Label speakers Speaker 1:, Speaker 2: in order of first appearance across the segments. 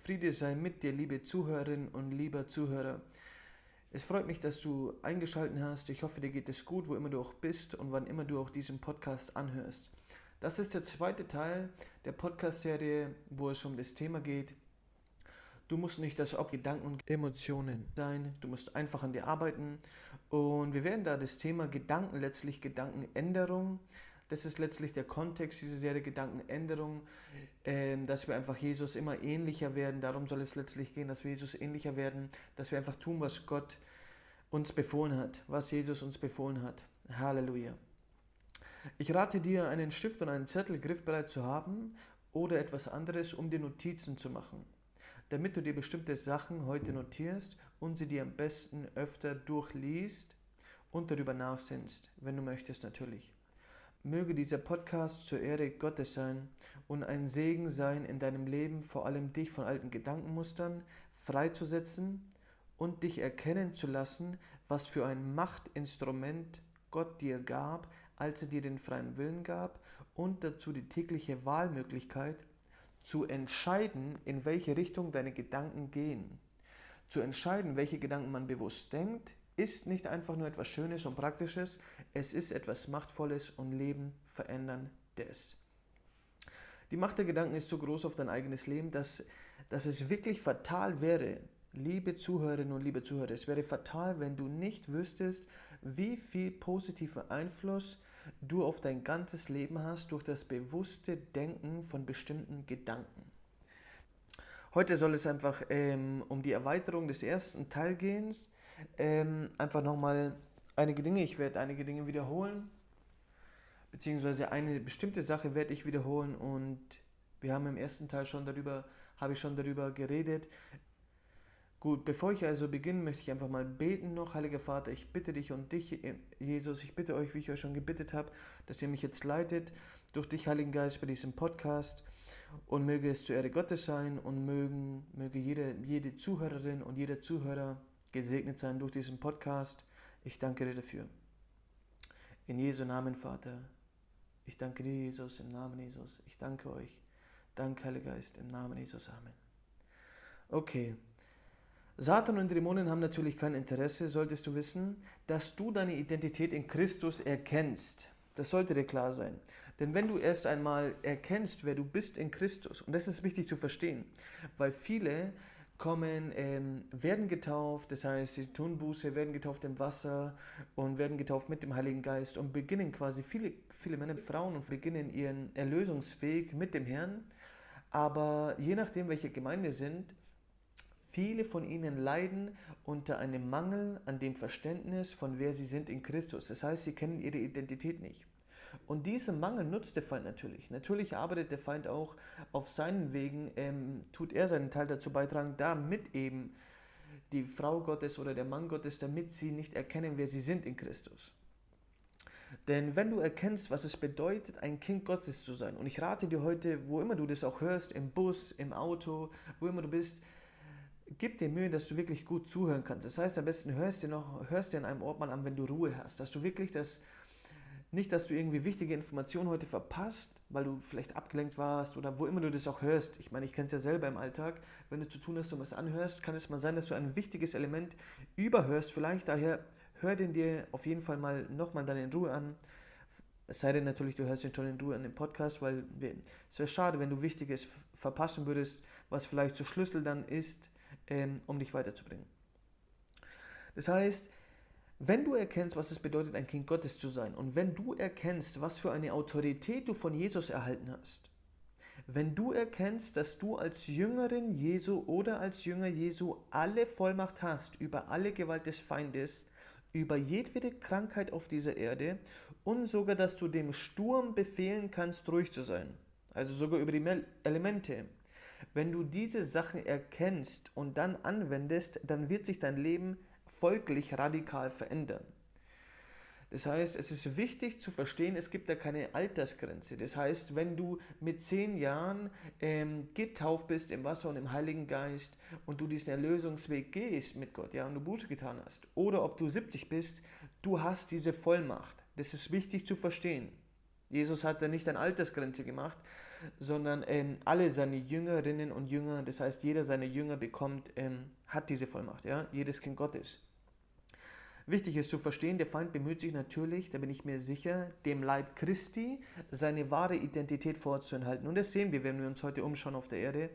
Speaker 1: Friede sei mit dir, liebe Zuhörerin und lieber Zuhörer. Es freut mich, dass du eingeschaltet hast. Ich hoffe, dir geht es gut, wo immer du auch bist und wann immer du auch diesen Podcast anhörst. Das ist der zweite Teil der Podcast-Serie, wo es um das Thema geht. Du musst nicht das Opfer Gedanken und Emotionen sein. Du musst einfach an dir arbeiten. Und wir werden da das Thema Gedanken, letztlich Gedankenänderung. Das ist letztlich der Kontext dieser Serie Gedankenänderung, dass wir einfach Jesus immer ähnlicher werden. Darum soll es letztlich gehen, dass wir Jesus ähnlicher werden, dass wir einfach tun, was Gott uns befohlen hat, was Jesus uns befohlen hat. Halleluja. Ich rate dir, einen Stift und einen Zettel griffbereit zu haben oder etwas anderes, um dir Notizen zu machen, damit du dir bestimmte Sachen heute notierst und sie dir am besten öfter durchliest und darüber nachsinnst, wenn du möchtest natürlich. Möge dieser Podcast zur Ehre Gottes sein und ein Segen sein in deinem Leben, vor allem dich von alten Gedankenmustern freizusetzen und dich erkennen zu lassen, was für ein Machtinstrument Gott dir gab, als er dir den freien Willen gab und dazu die tägliche Wahlmöglichkeit, zu entscheiden, in welche Richtung deine Gedanken gehen. Zu entscheiden, welche Gedanken man bewusst denkt, ist nicht einfach nur etwas Schönes und Praktisches, es ist etwas Machtvolles und Leben veränderndes. Die Macht der Gedanken ist so groß auf dein eigenes Leben, dass es wirklich fatal wäre, liebe Zuhörerinnen und liebe Zuhörer, es wäre fatal, wenn du nicht wüsstest, wie viel positiven Einfluss du auf dein ganzes Leben hast durch das bewusste Denken von bestimmten Gedanken. Heute soll es einfach um die Erweiterung des ersten Teilgehens einfach nochmal einige Dinge, ich werde einige Dinge wiederholen, beziehungsweise eine bestimmte Sache werde ich wiederholen und wir haben im ersten Teil habe ich schon darüber geredet. Gut, bevor ich also beginne, möchte ich einfach mal beten noch. Heiliger Vater, ich bitte dich und dich, Jesus, ich bitte euch, wie ich euch schon gebeten habe, dass ihr mich jetzt leitet durch dich, Heiligen Geist, bei diesem Podcast und möge es zur Ehre Gottes sein und möge jede Zuhörerin und jeder Zuhörer gesegnet sein durch diesen Podcast. Ich danke dir dafür. In Jesu Namen, Vater. Ich danke dir, Jesus, im Namen Jesus. Ich danke euch. Danke, Heiliger Geist, im Namen Jesus. Amen. Okay. Satan und Dämonen haben natürlich kein Interesse, solltest du wissen, dass du deine Identität in Christus erkennst. Das sollte dir klar sein. Denn wenn du erst einmal erkennst, wer du bist in Christus, und das ist wichtig zu verstehen, weil viele werden getauft, das heißt, sie tun Buße, werden getauft im Wasser und werden getauft mit dem Heiligen Geist und beginnen quasi, viele Männer, Frauen und beginnen ihren Erlösungsweg mit dem Herrn. Aber je nachdem, welche Gemeinde sind, viele von ihnen leiden unter einem Mangel an dem Verständnis, von wer sie sind in Christus. Das heißt, sie kennen ihre Identität nicht. Und diesen Mangel nutzt der Feind natürlich. Natürlich arbeitet der Feind auch auf seinen Wegen, tut er seinen Teil dazu beitragen, damit eben die Frau Gottes oder der Mann Gottes, damit sie nicht erkennen, wer sie sind in Christus. Denn wenn du erkennst, was es bedeutet, ein Kind Gottes zu sein, und ich rate dir heute, wo immer du das auch hörst, im Bus, im Auto, wo immer du bist, gib dir Mühe, dass du wirklich gut zuhören kannst. Das heißt, am besten hörst dir an einem Ort mal an, wenn du Ruhe hast, dass du wirklich nicht, dass du irgendwie wichtige Informationen heute verpasst, weil du vielleicht abgelenkt warst oder wo immer du das auch hörst. Ich meine, ich kenne es ja selber im Alltag. Wenn du zu tun hast und was anhörst, kann es mal sein, dass du ein wichtiges Element überhörst. Vielleicht daher hör den dir auf jeden Fall mal nochmal dann in Ruhe an. Es sei denn natürlich, du hörst ihn schon in Ruhe an dem Podcast, weil es wäre schade, wenn du Wichtiges verpassen würdest, was vielleicht so Schlüssel dann ist, um dich weiterzubringen. Das heißt, wenn du erkennst, was es bedeutet, ein Kind Gottes zu sein und wenn du erkennst, was für eine Autorität du von Jesus erhalten hast, wenn du erkennst, dass du als Jüngerin Jesu oder als Jünger Jesu alle Vollmacht hast über alle Gewalt des Feindes, über jedwede Krankheit auf dieser Erde und sogar, dass du dem Sturm befehlen kannst, ruhig zu sein, also sogar über die Elemente. Wenn du diese Sachen erkennst und dann anwendest, dann wird sich dein Leben folglich radikal verändern. Das heißt, es ist wichtig zu verstehen, es gibt da keine Altersgrenze. Das heißt, wenn du mit 10 Jahren getauft bist im Wasser und im Heiligen Geist und du diesen Erlösungsweg gehst mit Gott, ja, und du Buße getan hast, oder ob du 70 bist, du hast diese Vollmacht. Das ist wichtig zu verstehen. Jesus hat da nicht eine Altersgrenze gemacht, sondern alle seine Jüngerinnen und Jünger, das heißt jeder seiner Jünger hat diese Vollmacht, ja? Jedes Kind Gottes. Wichtig ist zu verstehen, der Feind bemüht sich natürlich, da bin ich mir sicher, dem Leib Christi seine wahre Identität vorzuenthalten. Und das sehen wir, wenn wir uns heute umschauen auf der Erde.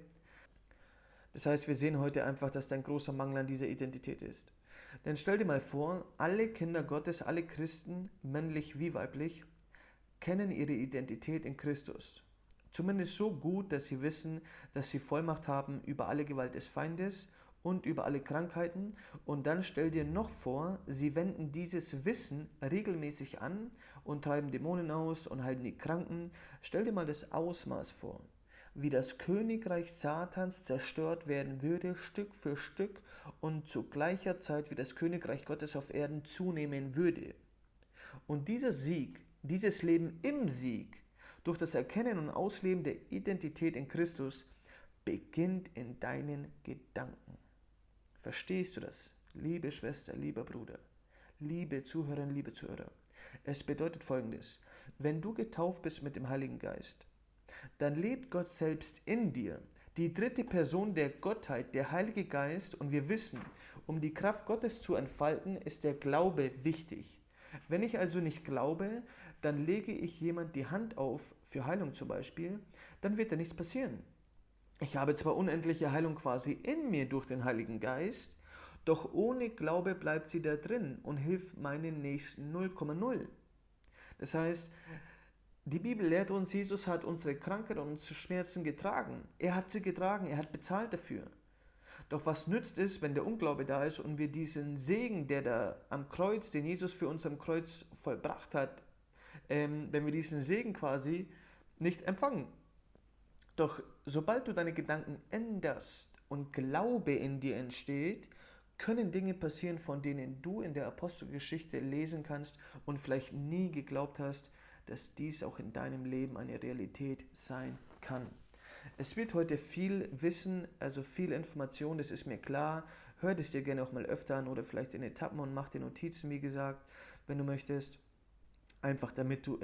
Speaker 1: Das heißt, wir sehen heute einfach, dass da ein großer Mangel an dieser Identität ist. Denn stell dir mal vor, alle Kinder Gottes, alle Christen, männlich wie weiblich, kennen ihre Identität in Christus. Zumindest so gut, dass sie wissen, dass sie Vollmacht haben über alle Gewalt des Feindes und über alle Krankheiten. Und dann stell dir noch vor, sie wenden dieses Wissen regelmäßig an und treiben Dämonen aus und halten die Kranken. Stell dir mal das Ausmaß vor, wie das Königreich Satans zerstört werden würde, Stück für Stück, und zu gleicher Zeit wie das Königreich Gottes auf Erden zunehmen würde. Und dieser Sieg, dieses Leben im Sieg, durch das Erkennen und Ausleben der Identität in Christus, beginnt in deinen Gedanken. Verstehst du das, liebe Schwester, lieber Bruder, liebe Zuhörerinnen, liebe Zuhörer? Es bedeutet Folgendes: Wenn du getauft bist mit dem Heiligen Geist, dann lebt Gott selbst in dir. Die dritte Person der Gottheit, der Heilige Geist, und wir wissen, um die Kraft Gottes zu entfalten, ist der Glaube wichtig. Wenn ich also nicht glaube, dann lege ich jemand die Hand auf, für Heilung zum Beispiel, dann wird da nichts passieren. Ich habe zwar unendliche Heilung quasi in mir durch den Heiligen Geist, doch ohne Glaube bleibt sie da drin und hilft meinen Nächsten 0,0. Das heißt, die Bibel lehrt uns, Jesus hat unsere Krankheit und unsere Schmerzen getragen. Er hat sie getragen, er hat bezahlt dafür. Doch was nützt es, wenn der Unglaube da ist und wir diesen Segen, der da am Kreuz, den Jesus für uns am Kreuz vollbracht hat, wenn wir diesen Segen quasi nicht empfangen? Doch sobald du deine Gedanken änderst und Glaube in dir entsteht, können Dinge passieren, von denen du in der Apostelgeschichte lesen kannst und vielleicht nie geglaubt hast, dass dies auch in deinem Leben eine Realität sein kann. Es wird heute viel Wissen, also viel Information, das ist mir klar. Hör es dir gerne auch mal öfter an oder vielleicht in Etappen und mach dir Notizen, wie gesagt, wenn du möchtest. Einfach damit du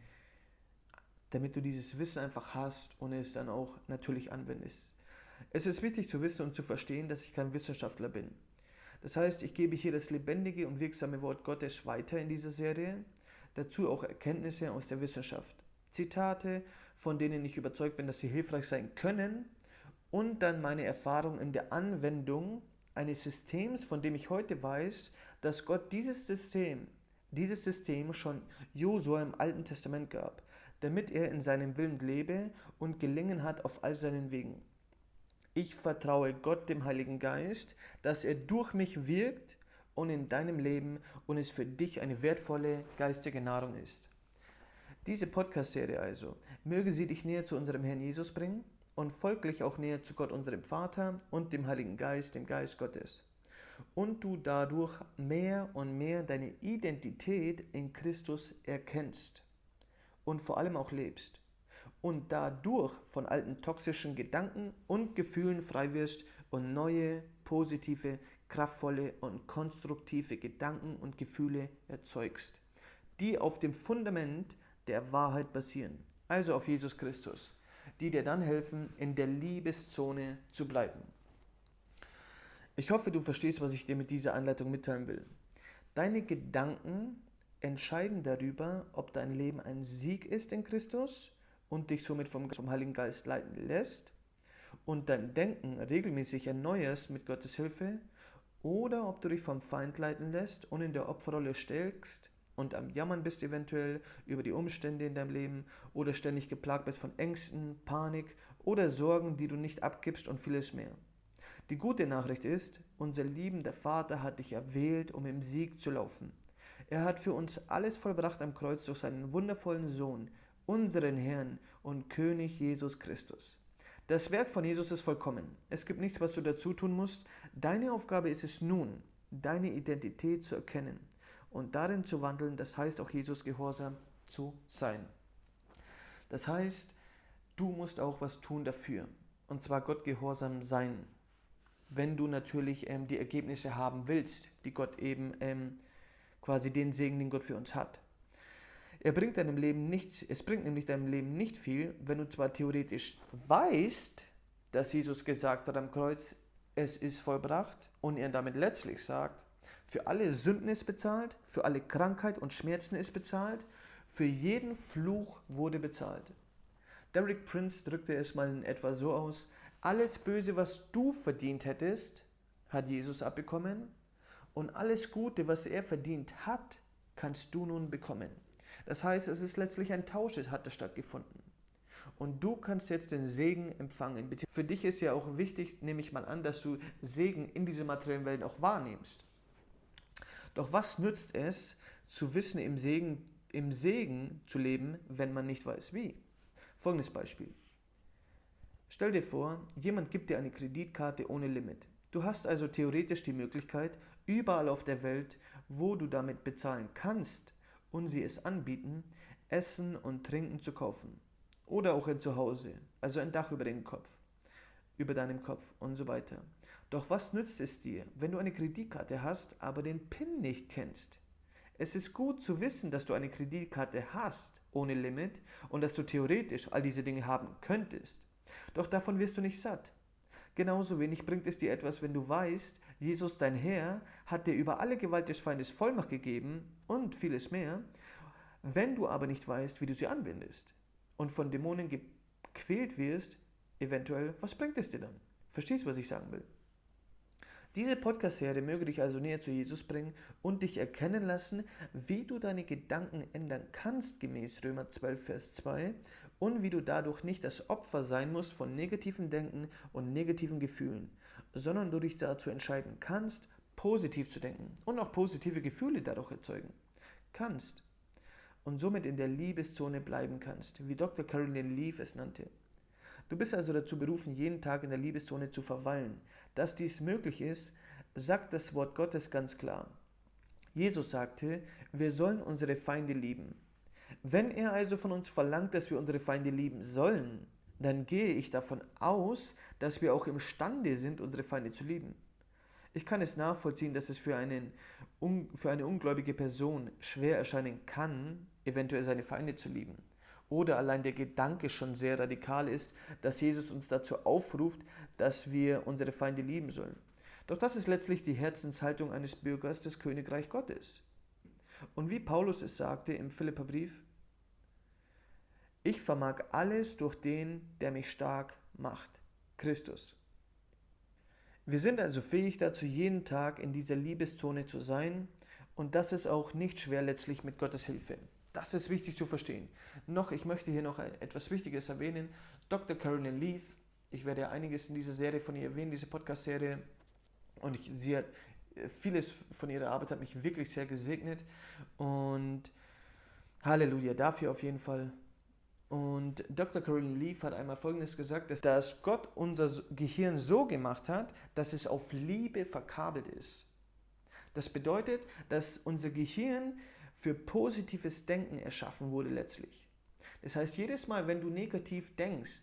Speaker 1: dieses Wissen einfach hast und es dann auch natürlich anwendest. Es ist wichtig zu wissen und zu verstehen, dass ich kein Wissenschaftler bin. Das heißt, ich gebe hier das lebendige und wirksame Wort Gottes weiter in dieser Serie, dazu auch Erkenntnisse aus der Wissenschaft. Zitate, von denen ich überzeugt bin, dass sie hilfreich sein können, und dann meine Erfahrung in der Anwendung eines Systems, von dem ich heute weiß, dass Gott dieses System schon Josua im Alten Testament gab, damit er in seinem Willen lebe und Gelingen hat auf all seinen Wegen. Ich vertraue Gott, dem Heiligen Geist, dass er durch mich wirkt und in deinem Leben und es für dich eine wertvolle geistige Nahrung ist. Diese Podcast-Serie also, möge sie dich näher zu unserem Herrn Jesus bringen und folglich auch näher zu Gott, unserem Vater, und dem Heiligen Geist, dem Geist Gottes. Und du dadurch mehr und mehr deine Identität in Christus erkennst und vor allem auch lebst. Und dadurch von alten toxischen Gedanken und Gefühlen frei wirst und neue, positive, kraftvolle und konstruktive Gedanken und Gefühle erzeugst, die auf dem Fundament der Wahrheit basieren, also auf Jesus Christus, die dir dann helfen, in der Liebeszone zu bleiben. Ich hoffe, du verstehst, was ich dir mit dieser Anleitung mitteilen will. Deine Gedanken entscheiden darüber, ob dein Leben ein Sieg ist in Christus und dich somit vom Heiligen Geist leiten lässt und dein Denken regelmäßig erneuerst mit Gottes Hilfe, oder ob du dich vom Feind leiten lässt und in der Opferrolle steckst und am Jammern bist eventuell über die Umstände in deinem Leben oder ständig geplagt bist von Ängsten, Panik oder Sorgen, die du nicht abgibst und vieles mehr. Die gute Nachricht ist, unser liebender Vater hat dich erwählt, um im Sieg zu laufen. Er hat für uns alles vollbracht am Kreuz durch seinen wundervollen Sohn, unseren Herrn und König Jesus Christus. Das Werk von Jesus ist vollkommen. Es gibt nichts, was du dazu tun musst. Deine Aufgabe ist es nun, deine Identität zu erkennen und darin zu wandeln, das heißt auch Jesus gehorsam zu sein. Das heißt, du musst auch was tun dafür, und zwar Gott gehorsam sein, wenn du natürlich die Ergebnisse haben willst, die Gott eben quasi den Segen, den Gott für uns hat. Es bringt nämlich deinem Leben nicht viel, wenn du zwar theoretisch weißt, dass Jesus gesagt hat am Kreuz, es ist vollbracht, und er damit letztlich sagt, für alle Sünden ist bezahlt, für alle Krankheit und Schmerzen ist bezahlt, für jeden Fluch wurde bezahlt. Derek Prince drückte es mal in etwa so aus: Alles Böse, was du verdient hättest, hat Jesus abbekommen, und alles Gute, was er verdient hat, kannst du nun bekommen. Das heißt, es ist letztlich ein Tausch, hat stattgefunden. Und du kannst jetzt den Segen empfangen. Für dich ist ja auch wichtig, nehme ich mal an, dass du Segen in dieser materiellen Welt auch wahrnimmst. Doch was nützt es, zu wissen, im Segen zu leben, wenn man nicht weiß wie? Folgendes Beispiel. Stell dir vor, jemand gibt dir eine Kreditkarte ohne Limit. Du hast also theoretisch die Möglichkeit, überall auf der Welt, wo du damit bezahlen kannst und sie es anbieten, Essen und Trinken zu kaufen. Oder auch ein Zuhause, also ein Dach über deinem Kopf und so weiter. Doch was nützt es dir, wenn du eine Kreditkarte hast, aber den PIN nicht kennst? Es ist gut zu wissen, dass du eine Kreditkarte hast, ohne Limit, und dass du theoretisch all diese Dinge haben könntest. Doch davon wirst du nicht satt. Genauso wenig bringt es dir etwas, wenn du weißt, Jesus, dein Herr, hat dir über alle Gewalt des Feindes Vollmacht gegeben und vieles mehr, wenn du aber nicht weißt, wie du sie anwendest und von Dämonen gequält wirst, eventuell, was bringt es dir dann? Verstehst du, was ich sagen will? Diese Podcast-Serie möge dich also näher zu Jesus bringen und dich erkennen lassen, wie du deine Gedanken ändern kannst, gemäß Römer 12, Vers 2, und wie du dadurch nicht das Opfer sein musst von negativen Denken und negativen Gefühlen, sondern du dich dazu entscheiden kannst, positiv zu denken und auch positive Gefühle dadurch erzeugen kannst und somit in der Liebeszone bleiben kannst, wie Dr. Caroline Leaf es nannte. Du bist also dazu berufen, jeden Tag in der Liebeszone zu verweilen. Dass dies möglich ist, sagt das Wort Gottes ganz klar. Jesus sagte, wir sollen unsere Feinde lieben. Wenn er also von uns verlangt, dass wir unsere Feinde lieben sollen, dann gehe ich davon aus, dass wir auch imstande sind, unsere Feinde zu lieben. Ich kann es nachvollziehen, dass es für eine ungläubige Person schwer erscheinen kann, eventuell seine Feinde zu lieben. Oder allein der Gedanke schon sehr radikal ist, dass Jesus uns dazu aufruft, dass wir unsere Feinde lieben sollen. Doch das ist letztlich die Herzenshaltung eines Bürgers des Königreich Gottes. Und wie Paulus es sagte im Philipperbrief, ich vermag alles durch den, der mich stark macht, Christus. Wir sind also fähig dazu, jeden Tag in dieser Liebeszone zu sein, und das ist auch nicht schwer letztlich mit Gottes Hilfe. Das ist wichtig zu verstehen. Ich möchte hier noch etwas Wichtiges erwähnen. Dr. Caroline Leaf, ich werde ja einiges in dieser Serie von ihr erwähnen, diese Podcast-Serie, und vieles von ihrer Arbeit hat mich wirklich sehr gesegnet, und Halleluja dafür auf jeden Fall. Und Dr. Caroline Leaf hat einmal Folgendes gesagt, dass Gott unser Gehirn so gemacht hat, dass es auf Liebe verkabelt ist. Das bedeutet, dass unser Gehirn für positives Denken erschaffen wurde letztlich. Das heißt, jedes Mal, wenn du negativ denkst,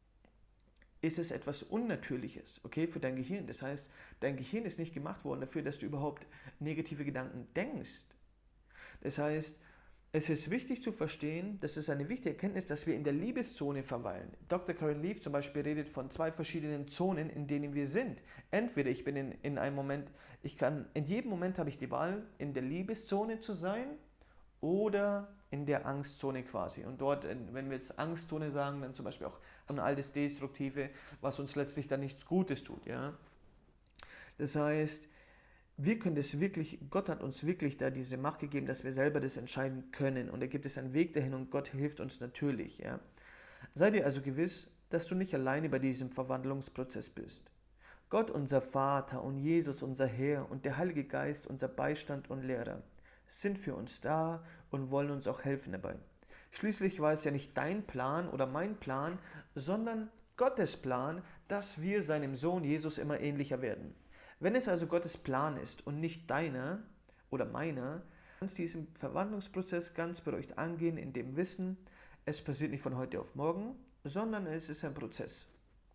Speaker 1: ist es etwas Unnatürliches, okay, für dein Gehirn. Das heißt, dein Gehirn ist nicht gemacht worden dafür, dass du überhaupt negative Gedanken denkst. Das heißt, es ist wichtig zu verstehen, das ist eine wichtige Erkenntnis, dass wir in der Liebeszone verweilen. Dr. Caroline Leaf zum Beispiel redet von 2 verschiedenen Zonen, in denen wir sind. Entweder ich bin in einem Moment, in jedem Moment habe ich die Wahl, in der Liebeszone zu sein oder in der Angstzone quasi. Und dort, wenn wir jetzt Angstzone sagen, dann zum Beispiel auch all das Destruktive, was uns letztlich dann nichts Gutes tut. Ja? Das heißt, wir können das wirklich, Gott hat uns wirklich da diese Macht gegeben, dass wir selber das entscheiden können. Und da gibt es einen Weg dahin, und Gott hilft uns natürlich. Ja? Sei dir also gewiss, dass du nicht alleine bei diesem Verwandlungsprozess bist. Gott, unser Vater, und Jesus, unser Herr, und der Heilige Geist, unser Beistand und Lehrer, sind für uns da und wollen uns auch helfen dabei. Schließlich war es ja nicht dein Plan oder mein Plan, sondern Gottes Plan, dass wir seinem Sohn Jesus immer ähnlicher werden. Wenn es also Gottes Plan ist und nicht deiner oder meiner, kannst du diesen Verwandlungsprozess ganz beruhigt angehen, in dem Wissen, es passiert nicht von heute auf morgen, sondern es ist ein Prozess.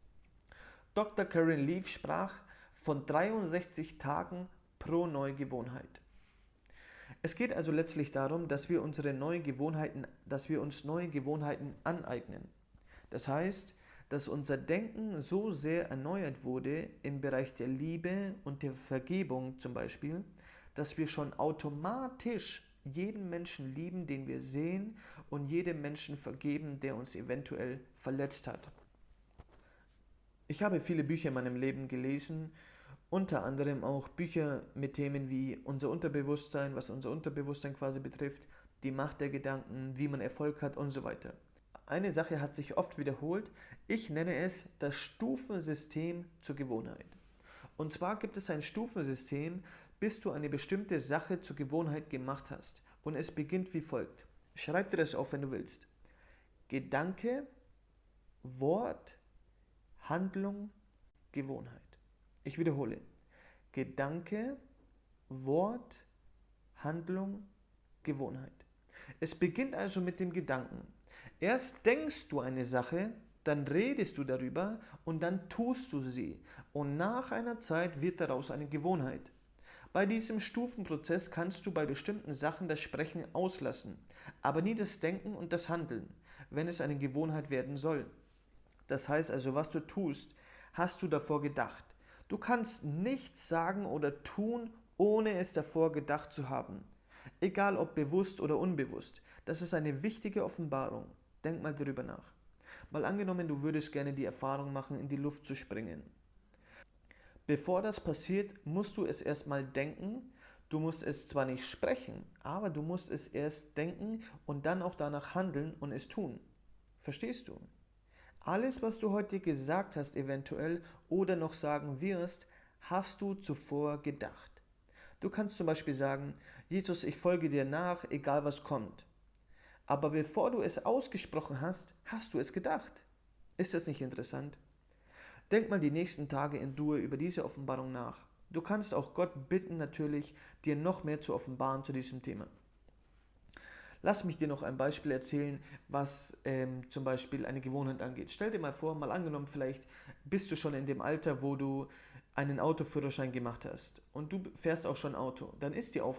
Speaker 1: Dr. Caroline Leaf sprach von 63 Tagen pro Neugewohnheit. Es geht also letztlich darum, dass wir uns neue Gewohnheiten aneignen. Das heißt, dass unser Denken so sehr erneuert wurde im Bereich der Liebe und der Vergebung zum Beispiel, dass wir schon automatisch jeden Menschen lieben, den wir sehen, und jedem Menschen vergeben, der uns eventuell verletzt hat. Ich habe viele Bücher in meinem Leben gelesen, unter anderem auch Bücher mit Themen wie unser Unterbewusstsein, was unser Unterbewusstsein quasi betrifft, die Macht der Gedanken, wie man Erfolg hat und so weiter. Eine Sache hat sich oft wiederholt, ich nenne es das Stufensystem zur Gewohnheit. Und zwar gibt es ein Stufensystem, bis du eine bestimmte Sache zur Gewohnheit gemacht hast. Und es beginnt wie folgt. Schreib dir das auf, wenn du willst. Gedanke, Wort, Handlung, Gewohnheit. Ich wiederhole. Gedanke, Wort, Handlung, Gewohnheit. Es beginnt also mit dem Gedanken. Erst denkst du eine Sache, dann redest du darüber und dann tust du sie. Und nach einer Zeit wird daraus eine Gewohnheit. Bei diesem Stufenprozess kannst du bei bestimmten Sachen das Sprechen auslassen, aber nie das Denken und das Handeln, wenn es eine Gewohnheit werden soll. Das heißt also, was du tust, hast du davor gedacht. Du kannst nichts sagen oder tun, ohne es davor gedacht zu haben. Egal ob bewusst oder unbewusst. Das ist eine wichtige Offenbarung. Denk mal darüber nach. Mal angenommen, du würdest gerne die Erfahrung machen, in die Luft zu springen. Bevor das passiert, musst du es erstmal denken. Du musst es zwar nicht sprechen, aber du musst es erst denken und dann auch danach handeln und es tun. Verstehst du? Alles, was du heute gesagt hast eventuell oder noch sagen wirst, hast du zuvor gedacht. Du kannst zum Beispiel sagen, Jesus, ich folge dir nach, egal was kommt. Aber bevor du es ausgesprochen hast, hast du es gedacht. Ist das nicht interessant? Denk mal die nächsten Tage in Ruhe über diese Offenbarung nach. Du kannst auch Gott bitten natürlich, dir noch mehr zu offenbaren zu diesem Thema. Lass mich dir noch ein Beispiel erzählen, was zum Beispiel eine Gewohnheit angeht. Stell dir mal vor, mal angenommen, vielleicht bist du schon in dem Alter, wo du einen Autoführerschein gemacht hast und du fährst auch schon Auto. Dann ist dir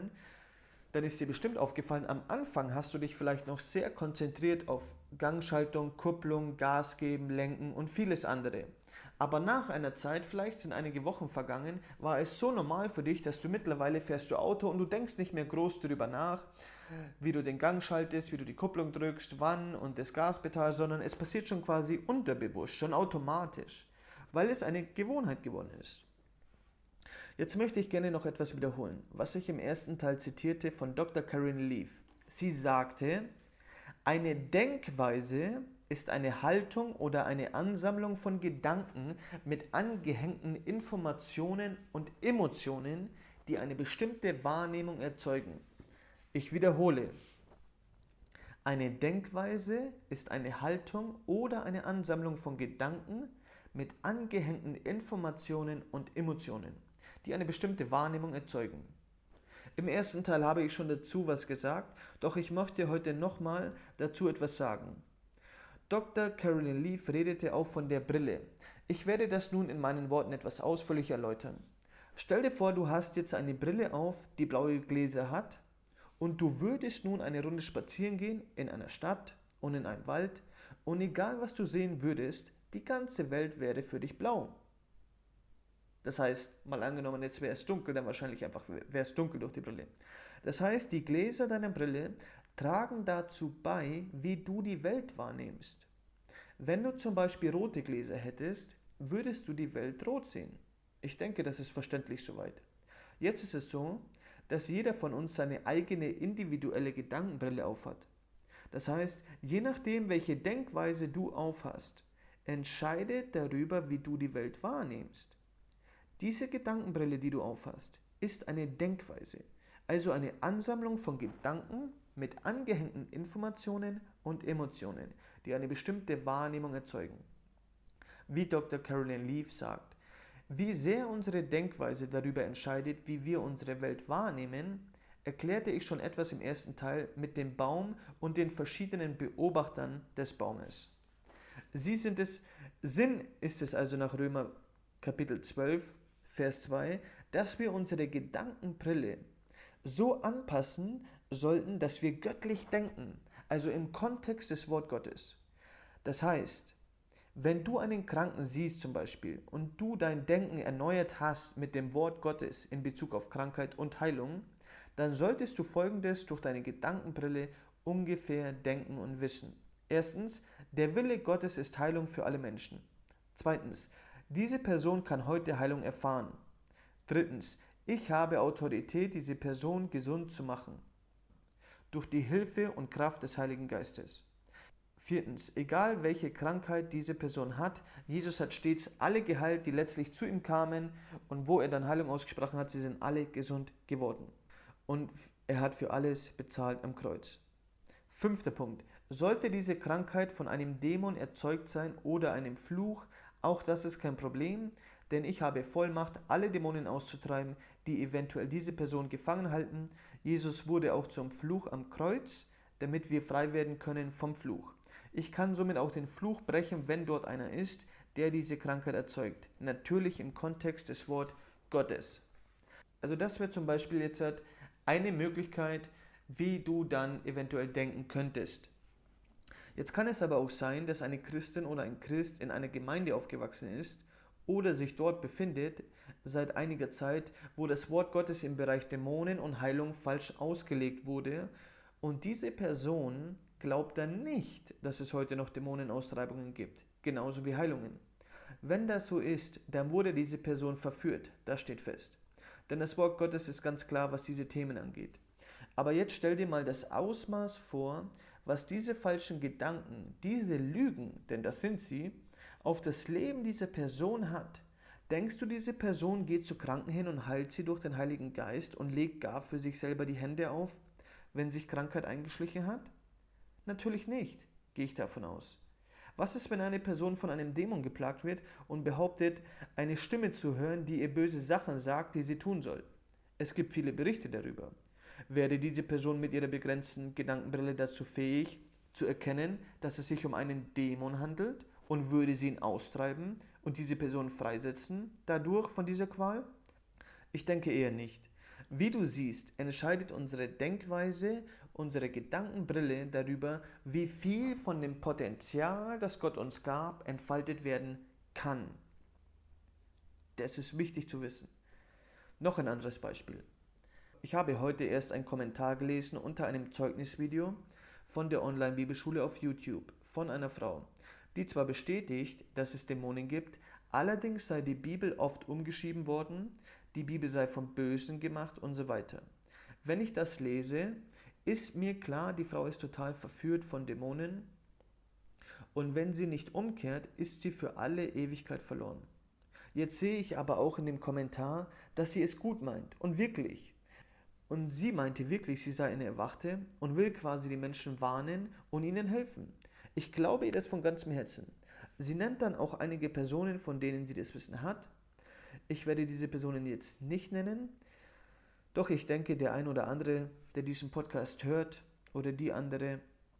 Speaker 1: bestimmt aufgefallen, am Anfang hast du dich vielleicht noch sehr konzentriert auf Gangschaltung, Kupplung, Gas geben, Lenken und vieles andere. Aber nach einer Zeit, vielleicht sind einige Wochen vergangen, war es so normal für dich, dass du mittlerweile fährst du Auto und du denkst nicht mehr groß darüber nach, wie du den Gang schaltest, wie du die Kupplung drückst, wann und das Gaspedal, sondern es passiert schon quasi unterbewusst, schon automatisch, weil es eine Gewohnheit geworden ist. Jetzt möchte ich gerne noch etwas wiederholen, was ich im ersten Teil zitierte von Dr. Karen Leaf. Sie sagte, eine Denkweise ist eine Haltung oder eine Ansammlung von Gedanken mit angehängten Informationen und Emotionen, die eine bestimmte Wahrnehmung erzeugen. Ich wiederhole. Eine Denkweise ist eine Haltung oder eine Ansammlung von Gedanken mit angehängten Informationen und Emotionen, die eine bestimmte Wahrnehmung erzeugen. Im ersten Teil habe ich schon dazu was gesagt, doch ich möchte heute nochmal dazu etwas sagen. Dr. Carolyn Leaf redete auch von der Brille. Ich werde das nun in meinen Worten etwas ausführlich erläutern. Stell dir vor, du hast jetzt eine Brille auf, die blaue Gläser hat, und du würdest nun eine Runde spazieren gehen in einer Stadt und in einem Wald, und egal was du sehen würdest, die ganze Welt wäre für dich blau. Das heißt, mal angenommen, jetzt wäre es dunkel, dann wahrscheinlich einfach wäre es dunkel durch die Brille. Das heißt, die Gläser deiner Brille tragen dazu bei, wie du die Welt wahrnimmst. Wenn du zum Beispiel rote Gläser hättest, würdest du die Welt rot sehen. Ich denke, das ist verständlich soweit. Jetzt ist es so, dass jeder von uns seine eigene individuelle Gedankenbrille aufhat. Das heißt, je nachdem, welche Denkweise du aufhast, entscheidet darüber, wie du die Welt wahrnimmst. Diese Gedankenbrille, die du aufhast, ist eine Denkweise, also eine Ansammlung von Gedanken mit angehängten Informationen und Emotionen, die eine bestimmte Wahrnehmung erzeugen. Wie Dr. Carolyn Leaf sagt, wie sehr unsere Denkweise darüber entscheidet, wie wir unsere Welt wahrnehmen, erklärte ich schon etwas im ersten Teil mit dem Baum und den verschiedenen Beobachtern des Baumes. Sinn ist es also nach Römer Kapitel 12, Vers 2, dass wir unsere Gedankenbrille so anpassen sollten, dass wir göttlich denken, also im Kontext des Wort Gottes. Das heißt, wenn du einen Kranken siehst zum Beispiel und du dein Denken erneuert hast mit dem Wort Gottes in Bezug auf Krankheit und Heilung, dann solltest du Folgendes durch deine Gedankenbrille ungefähr denken und wissen. Erstens, der Wille Gottes ist Heilung für alle Menschen. Zweitens, diese Person kann heute Heilung erfahren. Drittens, ich habe Autorität, diese Person gesund zu machen. Durch die Hilfe und Kraft des Heiligen Geistes. Viertens, egal welche Krankheit diese Person hat, Jesus hat stets alle geheilt, die letztlich zu ihm kamen, und wo er dann Heilung ausgesprochen hat, sie sind alle gesund geworden. Und er hat für alles bezahlt am Kreuz. Fünfter Punkt, sollte diese Krankheit von einem Dämon erzeugt sein oder einem Fluch, auch das ist kein Problem, denn ich habe Vollmacht, alle Dämonen auszutreiben, die eventuell diese Person gefangen halten. Jesus wurde auch zum Fluch am Kreuz, damit wir frei werden können vom Fluch. Ich kann somit auch den Fluch brechen, wenn dort einer ist, der diese Krankheit erzeugt. Natürlich im Kontext des Wort Gottes. Also das wäre zum Beispiel jetzt eine Möglichkeit, wie du dann eventuell denken könntest. Jetzt kann es aber auch sein, dass eine Christin oder ein Christ in einer Gemeinde aufgewachsen ist oder sich dort befindet seit einiger Zeit, wo das Wort Gottes im Bereich Dämonen und Heilung falsch ausgelegt wurde, und diese Person glaubt dann nicht, dass es heute noch Dämonenaustreibungen gibt, genauso wie Heilungen. Wenn das so ist, dann wurde diese Person verführt, das steht fest. Denn das Wort Gottes ist ganz klar, was diese Themen angeht. Aber jetzt stell dir mal das Ausmaß vor, was diese falschen Gedanken, diese Lügen, denn das sind sie, auf das Leben dieser Person hat. Denkst du, diese Person geht zu Kranken hin und heilt sie durch den Heiligen Geist und legt gar für sich selber die Hände auf, wenn sich Krankheit eingeschlichen hat? Natürlich nicht, gehe ich davon aus. Was ist, wenn eine Person von einem Dämon geplagt wird und behauptet, eine Stimme zu hören, die ihr böse Sachen sagt, die sie tun soll? Es gibt viele Berichte darüber. Wäre diese Person mit ihrer begrenzten Gedankenbrille dazu fähig, zu erkennen, dass es sich um einen Dämon handelt, und würde sie ihn austreiben und diese Person freisetzen, dadurch von dieser Qual? Ich denke eher nicht. Wie du siehst, entscheidet unsere Denkweise, unsere Gedankenbrille darüber, wie viel von dem Potenzial, das Gott uns gab, entfaltet werden kann. Das ist wichtig zu wissen. Noch ein anderes Beispiel. Ich habe heute erst einen Kommentar gelesen unter einem Zeugnisvideo von der Online-Bibelschule auf YouTube von einer Frau, die zwar bestätigt, dass es Dämonen gibt, allerdings sei die Bibel oft umgeschrieben worden, die Bibel sei vom Bösen gemacht und so weiter. Wenn ich das lese, ist mir klar, die Frau ist total verführt von Dämonen, und wenn sie nicht umkehrt, ist sie für alle Ewigkeit verloren. Jetzt sehe ich aber auch in dem Kommentar, dass sie es gut meint und wirklich. Und sie meinte wirklich, sie sei eine Erwachte und will quasi die Menschen warnen und ihnen helfen. Ich glaube ihr das von ganzem Herzen. Sie nennt dann auch einige Personen, von denen sie das Wissen hat. Ich werde diese Personen jetzt nicht nennen, doch ich denke, der ein oder andere, der diesen Podcast hört, oder die andere,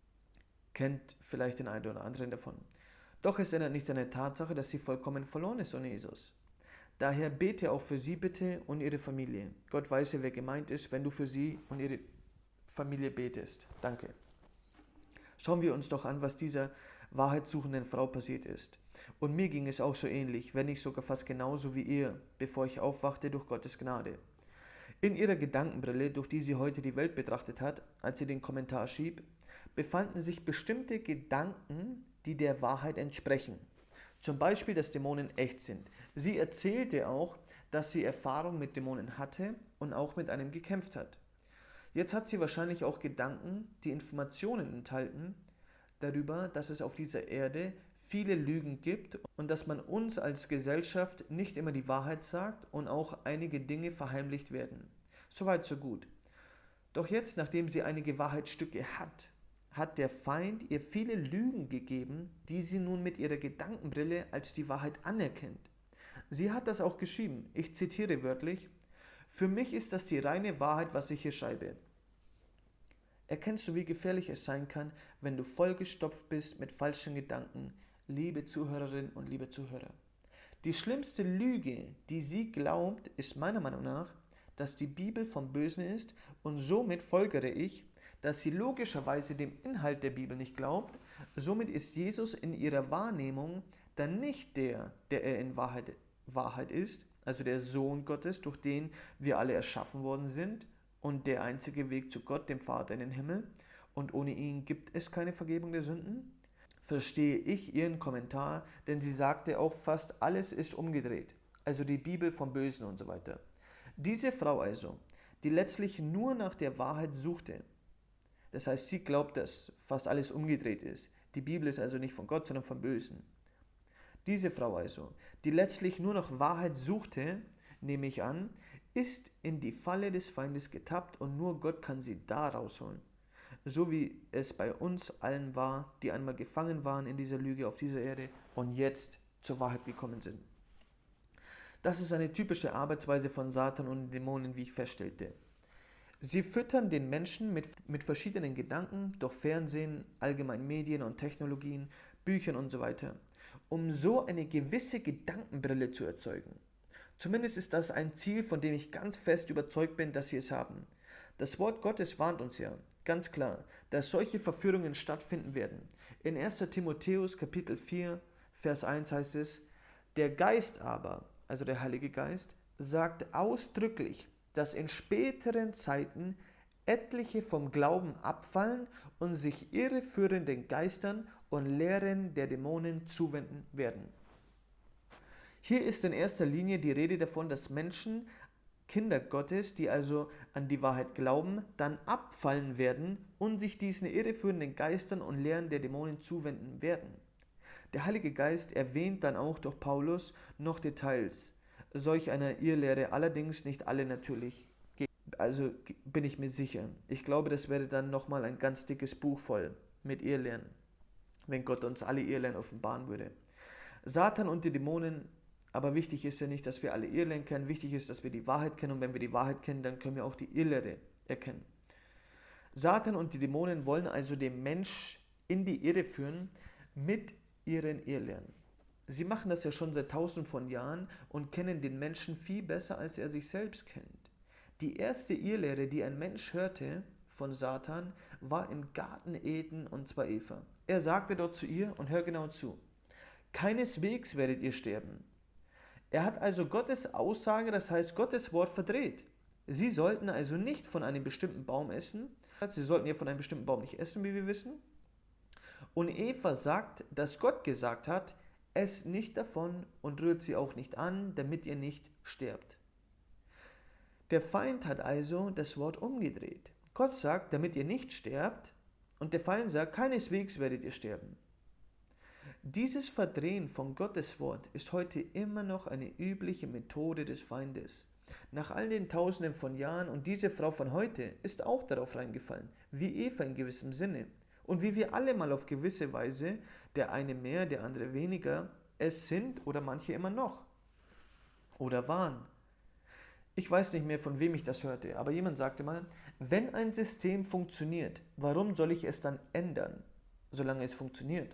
Speaker 1: kennt vielleicht den einen oder anderen davon. Doch es ändert nichts an der Tatsache, dass sie vollkommen verloren ist ohne Jesus. Daher bete auch für sie bitte und ihre Familie. Gott weiß ja, wer gemeint ist, wenn du für sie und ihre Familie betest. Danke. Schauen wir uns doch an, was dieser wahrheitssuchenden Frau passiert ist. Und mir ging es auch so ähnlich, wenn nicht sogar fast genauso wie ihr, bevor ich aufwachte durch Gottes Gnade. In ihrer Gedankenbrille, durch die sie heute die Welt betrachtet hat, als sie den Kommentar schrieb, befanden sich bestimmte Gedanken, die der Wahrheit entsprechen. Zum Beispiel, dass Dämonen echt sind. Sie erzählte auch, dass sie Erfahrung mit Dämonen hatte und auch mit einem gekämpft hat. Jetzt hat sie wahrscheinlich auch Gedanken, die Informationen enthalten darüber, dass es auf dieser Erde viele Lügen gibt und dass man uns als Gesellschaft nicht immer die Wahrheit sagt und auch einige Dinge verheimlicht werden. Soweit so gut. Doch jetzt, nachdem sie einige Wahrheitsstücke hat der Feind ihr viele Lügen gegeben, die sie nun mit ihrer Gedankenbrille als die Wahrheit anerkennt. Sie hat das auch geschrieben, ich zitiere wörtlich: Für mich ist das die reine Wahrheit, was ich hier schreibe. Erkennst du, wie gefährlich es sein kann, wenn du vollgestopft bist mit falschen Gedanken, liebe Zuhörerinnen und liebe Zuhörer? Die schlimmste Lüge, die sie glaubt, ist meiner Meinung nach, dass die Bibel vom Bösen ist und somit folgere ich, dass sie logischerweise dem Inhalt der Bibel nicht glaubt. Somit ist Jesus in ihrer Wahrnehmung dann nicht der er in Wahrheit ist, also der Sohn Gottes, durch den wir alle erschaffen worden sind und der einzige Weg zu Gott, dem Vater in den Himmel, und ohne ihn gibt es keine Vergebung der Sünden. Verstehe ich ihren Kommentar, denn sie sagte auch fast alles ist umgedreht, also die Bibel vom Bösen und so weiter. Diese Frau also, die letztlich nur nach der Wahrheit suchte, das heißt, sie glaubt, dass fast alles umgedreht ist. Die Bibel ist also nicht von Gott, sondern vom Bösen. Diese Frau also, die letztlich nur nach Wahrheit suchte, nehme ich an, ist in die Falle des Feindes getappt und nur Gott kann sie da rausholen. So wie es bei uns allen war, die einmal gefangen waren in dieser Lüge auf dieser Erde und jetzt zur Wahrheit gekommen sind. Das ist eine typische Arbeitsweise von Satan und Dämonen, wie ich feststellte. Sie füttern den Menschen mit verschiedenen Gedanken durch Fernsehen, allgemein Medien und Technologien, Büchern und so weiter, um so eine gewisse Gedankenbrille zu erzeugen. Zumindest ist das ein Ziel, von dem ich ganz fest überzeugt bin, dass sie es haben. Das Wort Gottes warnt uns ja, ganz klar, dass solche Verführungen stattfinden werden. In 1. Timotheus Kapitel 4, Vers 1 heißt es, der Geist aber, also der Heilige Geist, sagt ausdrücklich, dass in späteren Zeiten etliche vom Glauben abfallen und sich irreführenden Geistern und Lehren der Dämonen zuwenden werden. Hier ist in erster Linie die Rede davon, dass Menschen, Kinder Gottes, die also an die Wahrheit glauben, dann abfallen werden und sich diesen irreführenden Geistern und Lehren der Dämonen zuwenden werden. Der Heilige Geist erwähnt dann auch durch Paulus noch Details solch einer Irrlehre, allerdings nicht alle natürlich. Also bin ich mir sicher. Ich glaube, das wäre dann nochmal ein ganz dickes Buch voll mit Irrlehren, wenn Gott uns alle Irrlehren offenbaren würde. Satan und die Dämonen, aber wichtig ist ja nicht, dass wir alle Irrlehren kennen, wichtig ist, dass wir die Wahrheit kennen und wenn wir die Wahrheit kennen, dann können wir auch die Irrlehre erkennen. Satan und die Dämonen wollen also den Mensch in die Irre führen mit ihren Irrlehren. Sie machen das ja schon seit tausenden von Jahren und kennen den Menschen viel besser, als er sich selbst kennt. Die erste Irrlehre, die ein Mensch hörte von Satan, war im Garten Eden und zwar Eva. Er sagte dort zu ihr, und hör genau zu, keineswegs werdet ihr sterben. Er hat also Gottes Aussage, das heißt Gottes Wort verdreht. Sie sollten also nicht von einem bestimmten Baum essen. Sie sollten ja von einem bestimmten Baum nicht essen, wie wir wissen. Und Eva sagt, dass Gott gesagt hat, esst nicht davon und rührt sie auch nicht an, damit ihr nicht sterbt. Der Feind hat also das Wort umgedreht. Gott sagt, damit ihr nicht sterbt, und der Feind sagt, keineswegs werdet ihr sterben. Dieses Verdrehen von Gottes Wort ist heute immer noch eine übliche Methode des Feindes. Nach all den Tausenden von Jahren und diese Frau von heute ist auch darauf reingefallen, wie Eva in gewissem Sinne. Und wie wir alle mal auf gewisse Weise, der eine mehr, der andere weniger, es sind oder manche immer noch oder waren. Ich weiß nicht mehr, von wem ich das hörte, aber jemand sagte mal, wenn ein System funktioniert, warum soll ich es dann ändern, solange es funktioniert?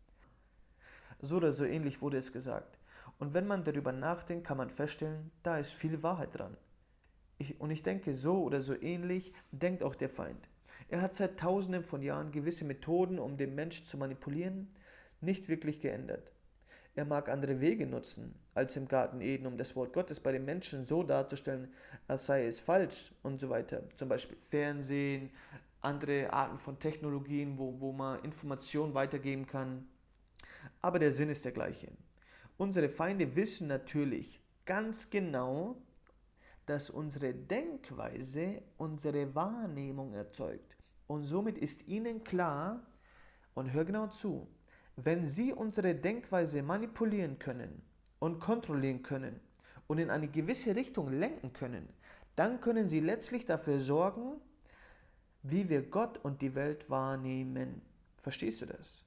Speaker 1: So oder so ähnlich wurde es gesagt. Und wenn man darüber nachdenkt, kann man feststellen, da ist viel Wahrheit dran. Ich denke, so oder so ähnlich denkt auch der Feind. Er hat seit Tausenden von Jahren gewisse Methoden, um den Menschen zu manipulieren, nicht wirklich geändert. Er mag andere Wege nutzen, als im Garten Eden, um das Wort Gottes bei den Menschen so darzustellen, als sei es falsch und so weiter. Zum Beispiel Fernsehen, andere Arten von Technologien, wo man Informationen weitergeben kann. Aber der Sinn ist der gleiche. Unsere Feinde wissen natürlich ganz genau, dass unsere Denkweise unsere Wahrnehmung erzeugt. Und somit ist ihnen klar, und hör genau zu, wenn sie unsere Denkweise manipulieren können und kontrollieren können und in eine gewisse Richtung lenken können, dann können sie letztlich dafür sorgen, wie wir Gott und die Welt wahrnehmen. Verstehst du das?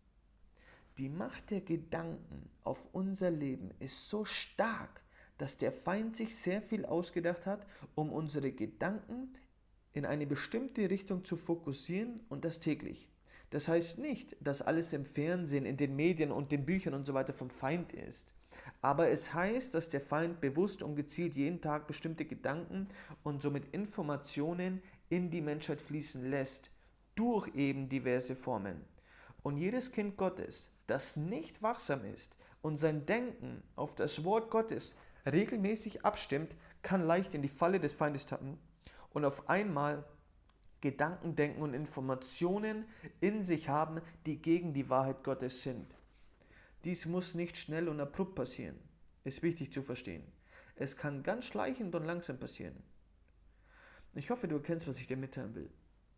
Speaker 1: Die Macht der Gedanken auf unser Leben ist so stark, dass der Feind sich sehr viel ausgedacht hat, um unsere Gedanken in eine bestimmte Richtung zu fokussieren und das täglich. Das heißt nicht, dass alles im Fernsehen, in den Medien und den Büchern und so weiter vom Feind ist. Aber es heißt, dass der Feind bewusst und gezielt jeden Tag bestimmte Gedanken und somit Informationen in die Menschheit fließen lässt, durch eben diverse Formen. Und jedes Kind Gottes, das nicht wachsam ist und sein Denken auf das Wort Gottes regelmäßig abstimmt, kann leicht in die Falle des Feindes tappen und auf einmal Gedanken, Denken und Informationen in sich haben, die gegen die Wahrheit Gottes sind. Dies muss nicht schnell und abrupt passieren. Ist wichtig zu verstehen. Es kann ganz schleichend und langsam passieren. Ich hoffe, du erkennst, was ich dir mitteilen will.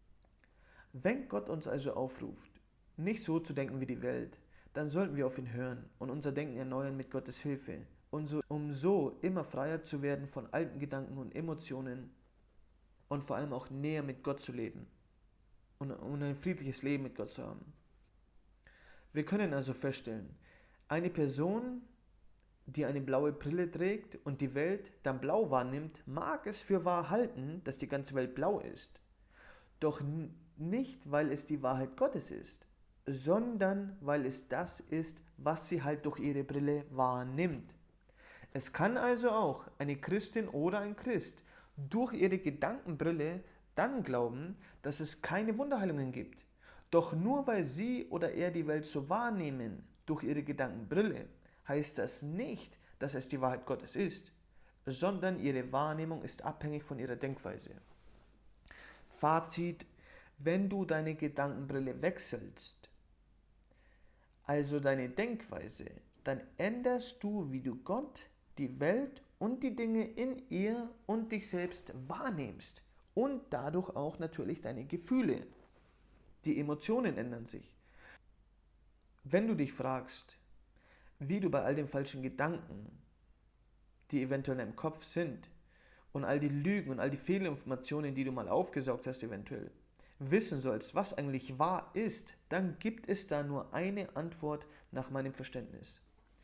Speaker 1: Wenn Gott uns also aufruft, nicht so zu denken wie die Welt, dann sollten wir auf ihn hören und unser Denken erneuern mit Gottes Hilfe, um so immer freier zu werden von alten Gedanken und Emotionen und vor allem auch näher mit Gott zu leben und ein friedliches Leben mit Gott zu haben. Wir können also feststellen, eine Person, die eine blaue Brille trägt und die Welt dann blau wahrnimmt, mag es für wahr halten, dass die ganze Welt blau ist. Doch nicht, weil es die Wahrheit Gottes ist, sondern weil es das ist, was sie halt durch ihre Brille wahrnimmt. Es kann also auch eine Christin oder ein Christ durch ihre Gedankenbrille dann glauben, dass es keine Wunderheilungen gibt. Doch nur weil sie oder er die Welt so wahrnehmen durch ihre Gedankenbrille, heißt das nicht, dass es die Wahrheit Gottes ist, sondern ihre Wahrnehmung ist abhängig von ihrer Denkweise. Fazit: Wenn du deine Gedankenbrille wechselst, also deine Denkweise, dann änderst du, wie du Gott, die Welt und die Dinge in ihr und dich selbst wahrnimmst und dadurch auch natürlich deine Gefühle. Die Emotionen ändern sich. Wenn du dich fragst, wie du bei all den falschen Gedanken, die eventuell in deinem Kopf sind, und all die Lügen und all die Fehlinformationen, die du mal aufgesaugt hast eventuell, wissen sollst, was eigentlich wahr ist, dann gibt es da nur eine Antwort nach meinem Verständnis.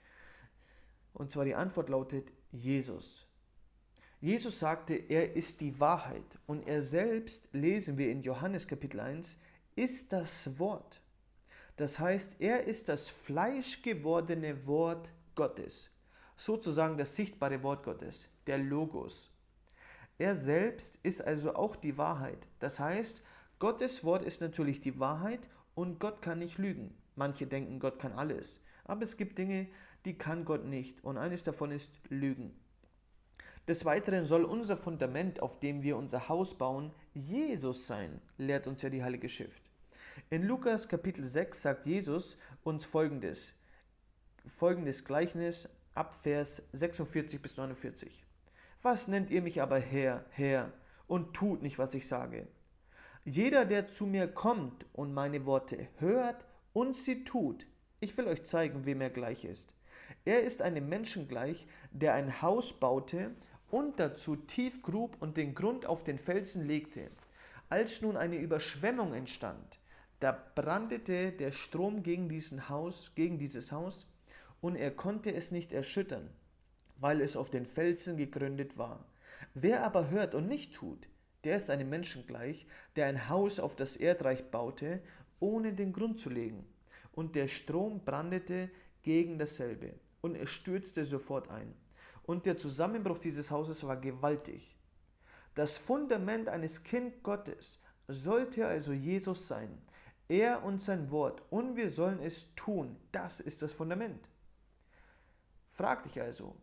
Speaker 1: Und zwar die Antwort lautet Jesus. Jesus sagte, er ist die Wahrheit und er selbst, lesen wir in Johannes Kapitel 1, ist das Wort. Das heißt, er ist das fleischgewordene Wort Gottes, sozusagen das sichtbare Wort Gottes, der Logos. Er selbst ist also auch die Wahrheit. Das heißt, Gottes Wort ist natürlich die Wahrheit und Gott kann nicht lügen. Manche denken, Gott kann alles, aber es gibt Dinge, die kann Gott nicht und eines davon ist Lügen. Des Weiteren soll unser Fundament, auf dem wir unser Haus bauen, Jesus sein, lehrt uns ja die Heilige Schrift. In Lukas Kapitel 6 sagt Jesus uns folgendes Gleichnis ab Vers 46 bis 49. Was nennt ihr mich aber Herr, Herr, und tut nicht, was ich sage? Jeder, der zu mir kommt und meine Worte hört und sie tut, ich will euch zeigen, wem er gleich ist. Er ist einem Menschen gleich, der ein Haus baute und dazu tief grub und den Grund auf den Felsen legte. Als nun eine Überschwemmung entstand, da brandete der Strom gegen dieses Haus und er konnte es nicht erschüttern, weil es auf den Felsen gegründet war. Wer aber hört und nicht tut, der ist einem Menschen gleich, der ein Haus auf das Erdreich baute, ohne den Grund zu legen. Und der Strom brandete gegen dasselbe, und es stürzte sofort ein. Und der Zusammenbruch dieses Hauses war gewaltig. Das Fundament eines Kind Gottes sollte also Jesus sein, er und sein Wort, und wir sollen es tun. Das ist das Fundament. Frag dich also,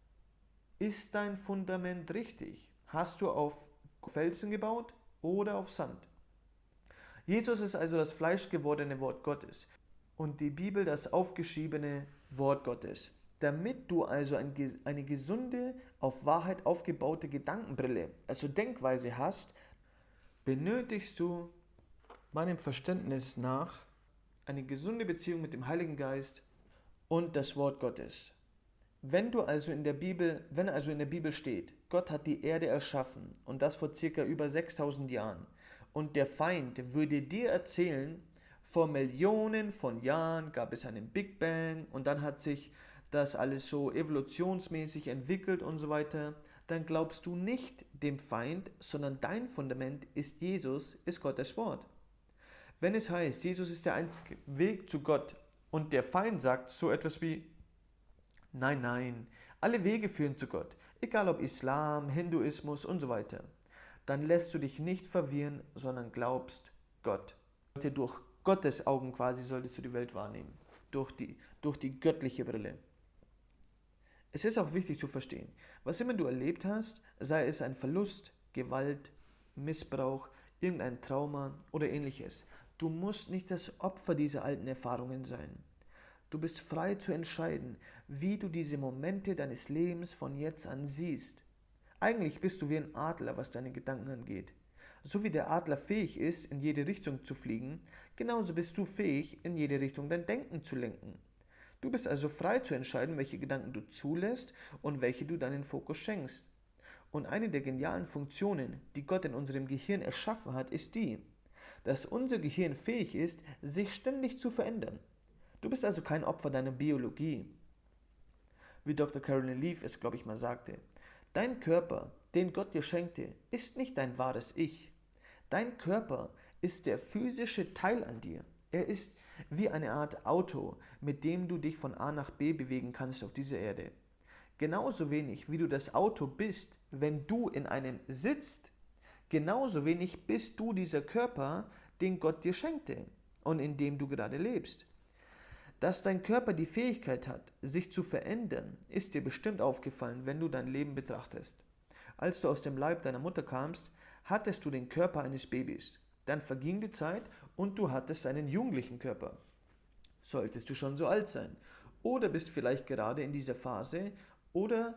Speaker 1: ist dein Fundament richtig? Hast du auf Felsen gebaut oder auf Sand? Jesus ist also das fleischgewordene Wort Gottes und die Bibel das aufgeschriebene Wort Gottes. Damit du also eine gesunde, auf Wahrheit aufgebaute Gedankenbrille, also Denkweise hast, benötigst du meinem Verständnis nach eine gesunde Beziehung mit dem Heiligen Geist und das Wort Gottes. Wenn also in der Bibel steht, Gott hat die Erde erschaffen und das vor circa über 6000 Jahren und der Feind würde dir erzählen, vor Millionen von Jahren gab es einen Big Bang und dann hat sich das alles so evolutionsmäßig entwickelt und so weiter, dann glaubst du nicht dem Feind, sondern dein Fundament ist Jesus, ist Gottes Wort. Wenn es heißt, Jesus ist der einzige Weg zu Gott und der Feind sagt so etwas wie, Nein, nein, alle Wege führen zu Gott, egal ob Islam, Hinduismus und so weiter. Dann lässt du dich nicht verwirren, sondern glaubst Gott. Durch Gottes Augen quasi solltest du die Welt wahrnehmen, durch die göttliche Brille. Es ist auch wichtig zu verstehen, was immer du erlebt hast, sei es ein Verlust, Gewalt, Missbrauch, irgendein Trauma oder ähnliches, du musst nicht das Opfer dieser alten Erfahrungen sein. Du bist frei zu entscheiden, wie du diese Momente deines Lebens von jetzt an siehst. Eigentlich bist du wie ein Adler, was deine Gedanken angeht. So wie der Adler fähig ist, in jede Richtung zu fliegen, genauso bist du fähig, in jede Richtung dein Denken zu lenken. Du bist also frei zu entscheiden, welche Gedanken du zulässt und welche du deinen Fokus schenkst. Und eine der genialen Funktionen, die Gott in unserem Gehirn erschaffen hat, ist die, dass unser Gehirn fähig ist, sich ständig zu verändern. Du bist also kein Opfer deiner Biologie. Wie Dr. Carolyn Leaf es, glaube ich, mal sagte. Dein Körper, den Gott dir schenkte, ist nicht dein wahres Ich. Dein Körper ist der physische Teil an dir. Er ist wie eine Art Auto, mit dem du dich von A nach B bewegen kannst auf dieser Erde. Genauso wenig wie du das Auto bist, wenn du in einem sitzt, genauso wenig bist du dieser Körper, den Gott dir schenkte und in dem du gerade lebst. Dass dein Körper die Fähigkeit hat, sich zu verändern, ist dir bestimmt aufgefallen, wenn du dein Leben betrachtest. Als du aus dem Leib deiner Mutter kamst, hattest du den Körper eines Babys. Dann verging die Zeit und du hattest einen jugendlichen Körper. Solltest du schon so alt sein. Oder bist vielleicht gerade in dieser Phase oder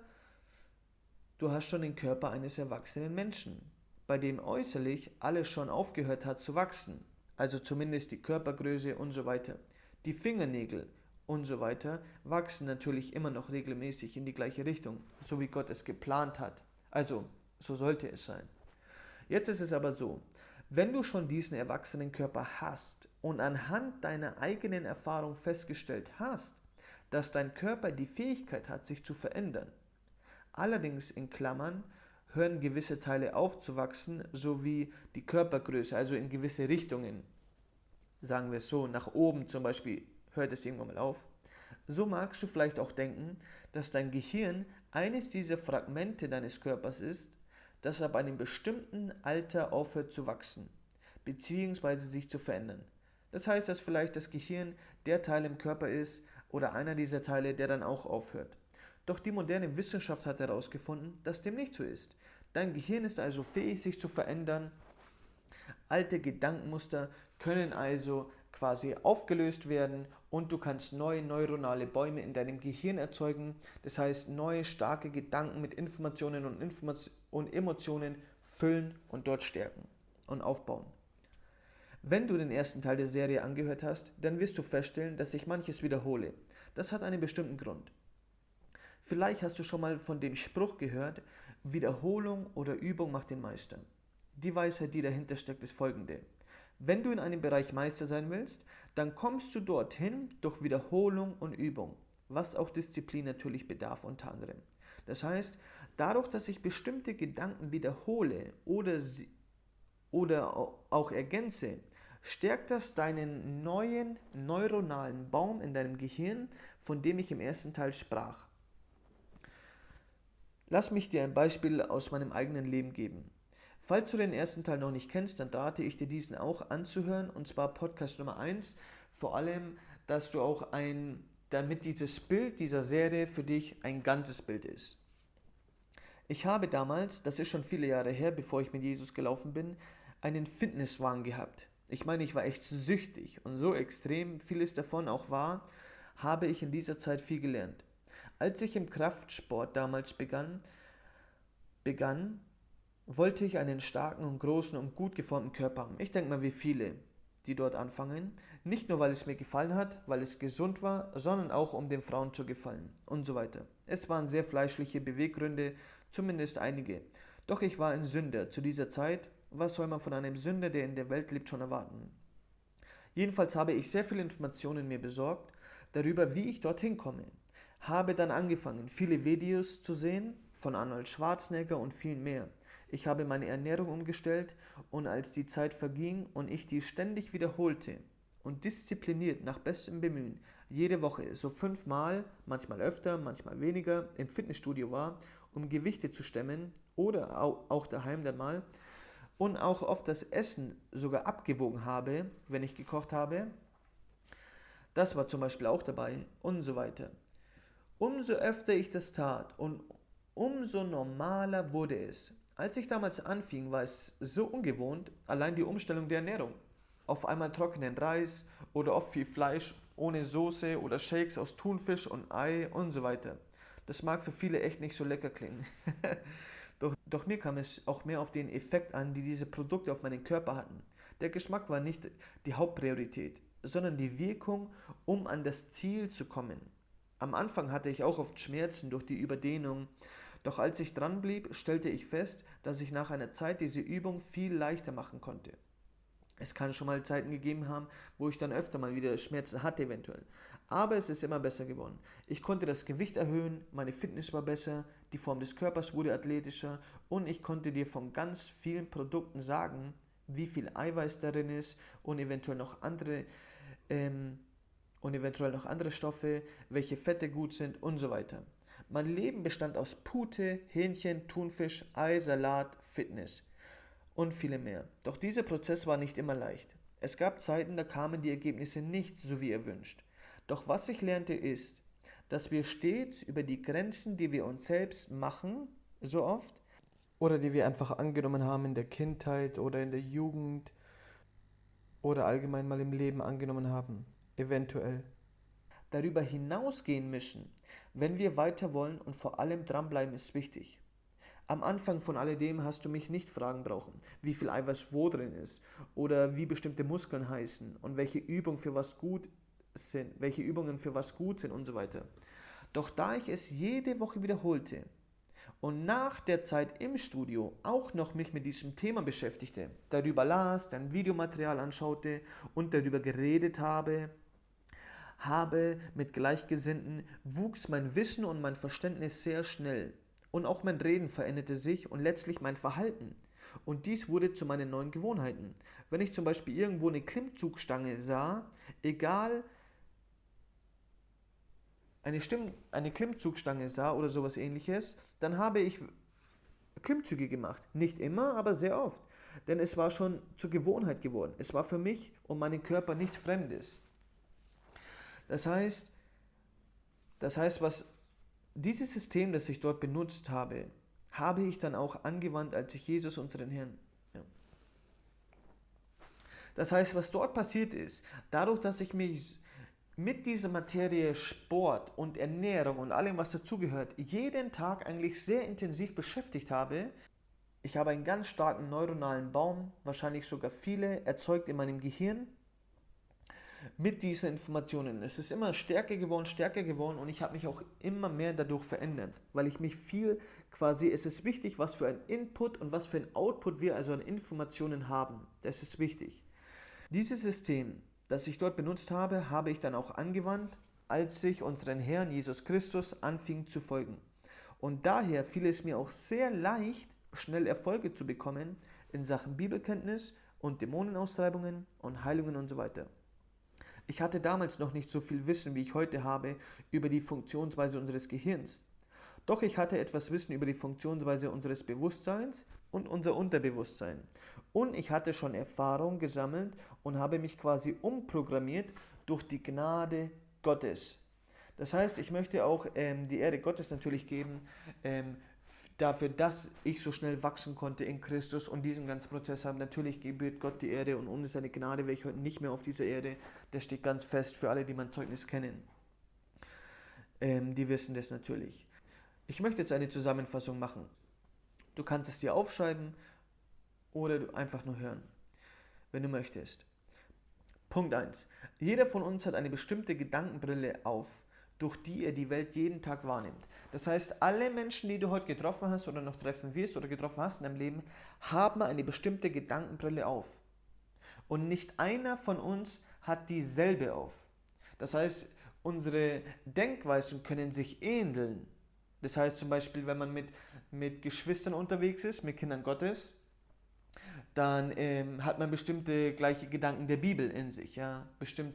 Speaker 1: du hast schon den Körper eines erwachsenen Menschen, bei dem äußerlich alles schon aufgehört hat zu wachsen. Also zumindest die Körpergröße und so weiter. Die Fingernägel und so weiter wachsen natürlich immer noch regelmäßig in die gleiche Richtung, so wie Gott es geplant hat. Also, so sollte es sein. Jetzt ist es aber so, wenn du schon diesen erwachsenen Körper hast und anhand deiner eigenen Erfahrung festgestellt hast, dass dein Körper die Fähigkeit hat, sich zu verändern, allerdings in Klammern hören gewisse Teile auf zu wachsen, sowie die Körpergröße, also in gewisse Richtungen, sagen wir es so, nach oben zum Beispiel hört es irgendwann mal auf, so magst du vielleicht auch denken, dass dein Gehirn eines dieser Fragmente deines Körpers ist, das ab einem bestimmten Alter aufhört zu wachsen, bzw. sich zu verändern. Das heißt, dass vielleicht das Gehirn der Teil im Körper ist oder einer dieser Teile, der dann auch aufhört. Doch die moderne Wissenschaft hat herausgefunden, dass dem nicht so ist. Dein Gehirn ist also fähig, sich zu verändern. Alte Gedankenmuster können also quasi aufgelöst werden und du kannst neue neuronale Bäume in deinem Gehirn erzeugen. Das heißt, neue starke Gedanken mit Informationen und Emotionen füllen und dort stärken und aufbauen. Wenn du den ersten Teil der Serie angehört hast, dann wirst du feststellen, dass ich manches wiederhole. Das hat einen bestimmten Grund. Vielleicht hast du schon mal von dem Spruch gehört, Wiederholung oder Übung macht den Meister. Die Weisheit, die dahinter steckt, ist folgende. Wenn du in einem Bereich Meister sein willst, dann kommst du dorthin durch Wiederholung und Übung, was auch Disziplin natürlich bedarf unter anderem. Das heißt, dadurch, dass ich bestimmte Gedanken wiederhole oder auch ergänze, stärkt das deinen neuen neuronalen Baum in deinem Gehirn, von dem ich im ersten Teil sprach. Lass mich dir ein Beispiel aus meinem eigenen Leben geben. Falls du den ersten Teil noch nicht kennst, dann rate ich dir, diesen auch anzuhören, und zwar Podcast Nummer 1. Vor allem, dass du auch damit dieses Bild dieser Serie für dich ein ganzes Bild ist. Ich habe damals, das ist schon viele Jahre her, bevor ich mit Jesus gelaufen bin, einen Fitnesswahn gehabt. Ich meine, ich war echt süchtig und so extrem vieles davon auch war, habe ich in dieser Zeit viel gelernt. Als ich im Kraftsport damals begann, wollte ich einen starken und großen und gut geformten Körper haben. Ich denke mal, wie viele, die dort anfangen. Nicht nur, weil es mir gefallen hat, weil es gesund war, sondern auch, um den Frauen zu gefallen und so weiter. Es waren sehr fleischliche Beweggründe, zumindest einige. Doch ich war ein Sünder zu dieser Zeit. Was soll man von einem Sünder, der in der Welt lebt, schon erwarten? Jedenfalls habe ich sehr viele Informationen mir besorgt, darüber, wie ich dorthin komme. Habe dann angefangen, viele Videos zu sehen, von Arnold Schwarzenegger und viel mehr. Ich habe meine Ernährung umgestellt und als die Zeit verging und ich die ständig wiederholte und diszipliniert nach bestem Bemühen jede Woche so 5-mal, manchmal öfter, manchmal weniger, im Fitnessstudio war, um Gewichte zu stemmen oder auch daheim dann mal und auch oft das Essen sogar abgewogen habe, wenn ich gekocht habe, das war zum Beispiel auch dabei und so weiter. Umso öfter ich das tat und umso normaler wurde es. Als ich damals anfing, war es so ungewohnt, allein die Umstellung der Ernährung. Auf einmal trockenen Reis oder oft viel Fleisch ohne Soße oder Shakes aus Thunfisch und Ei und so weiter. Das mag für viele echt nicht so lecker klingen. Doch mir kam es auch mehr auf den Effekt an, die diese Produkte auf meinen Körper hatten. Der Geschmack war nicht die Hauptpriorität, sondern die Wirkung, um an das Ziel zu kommen. Am Anfang hatte ich auch oft Schmerzen durch die Überdehnung, doch als ich dranblieb, stellte ich fest, dass ich nach einer Zeit diese Übung viel leichter machen konnte. Es kann schon mal Zeiten gegeben haben, wo ich dann öfter mal wieder Schmerzen hatte eventuell. Aber es ist immer besser geworden. Ich konnte das Gewicht erhöhen, meine Fitness war besser, die Form des Körpers wurde athletischer und ich konnte dir von ganz vielen Produkten sagen, wie viel Eiweiß darin ist und eventuell noch andere Stoffe, welche Fette gut sind und so weiter. Mein Leben bestand aus Pute, Hähnchen, Thunfisch, Ei, Salat, Fitness und viele mehr. Doch dieser Prozess war nicht immer leicht. Es gab Zeiten, da kamen die Ergebnisse nicht so wie erwünscht. Doch was ich lernte ist, dass wir stets über die Grenzen, die wir uns selbst machen, so oft, oder die wir einfach angenommen haben in der Kindheit oder in der Jugend oder allgemein mal im Leben angenommen haben, eventuell, darüber hinausgehen müssen, wenn wir weiter wollen und vor allem dranbleiben ist wichtig. Am Anfang von alledem hast du mich nicht fragen brauchen, wie viel Eiweiß wo drin ist oder wie bestimmte Muskeln heißen und welche Übungen für was gut sind und so weiter. Doch da ich es jede Woche wiederholte und nach der Zeit im Studio auch noch mich mit diesem Thema beschäftigte, darüber las, dann Videomaterial anschaute und darüber geredet habe mit Gleichgesinnten, wuchs mein Wissen und mein Verständnis sehr schnell. Und auch mein Reden veränderte sich und letztlich mein Verhalten. Und dies wurde zu meinen neuen Gewohnheiten. Wenn ich zum Beispiel irgendwo eine Klimmzugstange sah, egal, eine Klimmzugstange sah oder sowas ähnliches, dann habe ich Klimmzüge gemacht. Nicht immer, aber sehr oft. Denn es war schon zur Gewohnheit geworden. Es war für mich und meinen Körper nicht Fremdes. Das heißt, was dieses System, das ich dort benutzt habe, habe ich dann auch angewandt, als ich Jesus, unseren Herrn. Ja. Das heißt, was dort passiert ist, dadurch, dass ich mich mit dieser Materie Sport und Ernährung und allem, was dazugehört, jeden Tag eigentlich sehr intensiv beschäftigt habe, ich habe einen ganz starken neuronalen Baum, wahrscheinlich sogar viele, erzeugt in meinem Gehirn, mit diesen Informationen. Es ist immer stärker geworden und ich habe mich auch immer mehr dadurch verändert, weil ich mich es ist wichtig, was für ein Input und was für ein Output wir also an Informationen haben. Das ist wichtig. Dieses System, das ich dort benutzt habe, habe ich dann auch angewandt, als ich unseren Herrn Jesus Christus anfing zu folgen. Und daher fiel es mir auch sehr leicht, schnell Erfolge zu bekommen in Sachen Bibelkenntnis und Dämonenaustreibungen und Heilungen und so weiter. Ich hatte damals noch nicht so viel Wissen, wie ich heute habe, über die Funktionsweise unseres Gehirns. Doch ich hatte etwas Wissen über die Funktionsweise unseres Bewusstseins und unser Unterbewusstsein. Und ich hatte schon Erfahrung gesammelt und habe mich quasi umprogrammiert durch die Gnade Gottes. Das heißt, ich möchte auch die Ehre Gottes natürlich geben, dafür, dass ich so schnell wachsen konnte in Christus und diesen ganzen Prozess haben. Natürlich gebührt Gott die Erde und ohne seine Gnade wäre ich heute nicht mehr auf dieser Erde. Das steht ganz fest für alle, die mein Zeugnis kennen. Die wissen das natürlich. Ich möchte jetzt eine Zusammenfassung machen. Du kannst es dir aufschreiben oder du einfach nur hören, wenn du möchtest. Punkt 1. Jeder von uns hat eine bestimmte Gedankenbrille auf, durch die er die Welt jeden Tag wahrnimmt. Das heißt, alle Menschen, die du heute getroffen hast oder noch treffen wirst oder getroffen hast in deinem Leben, haben eine bestimmte Gedankenbrille auf. Und nicht einer von uns hat dieselbe auf. Das heißt, unsere Denkweisen können sich ähneln. Das heißt zum Beispiel, wenn man mit Geschwistern unterwegs ist, mit Kindern Gottes, dann hat man bestimmte gleiche Gedanken der Bibel in sich, ja,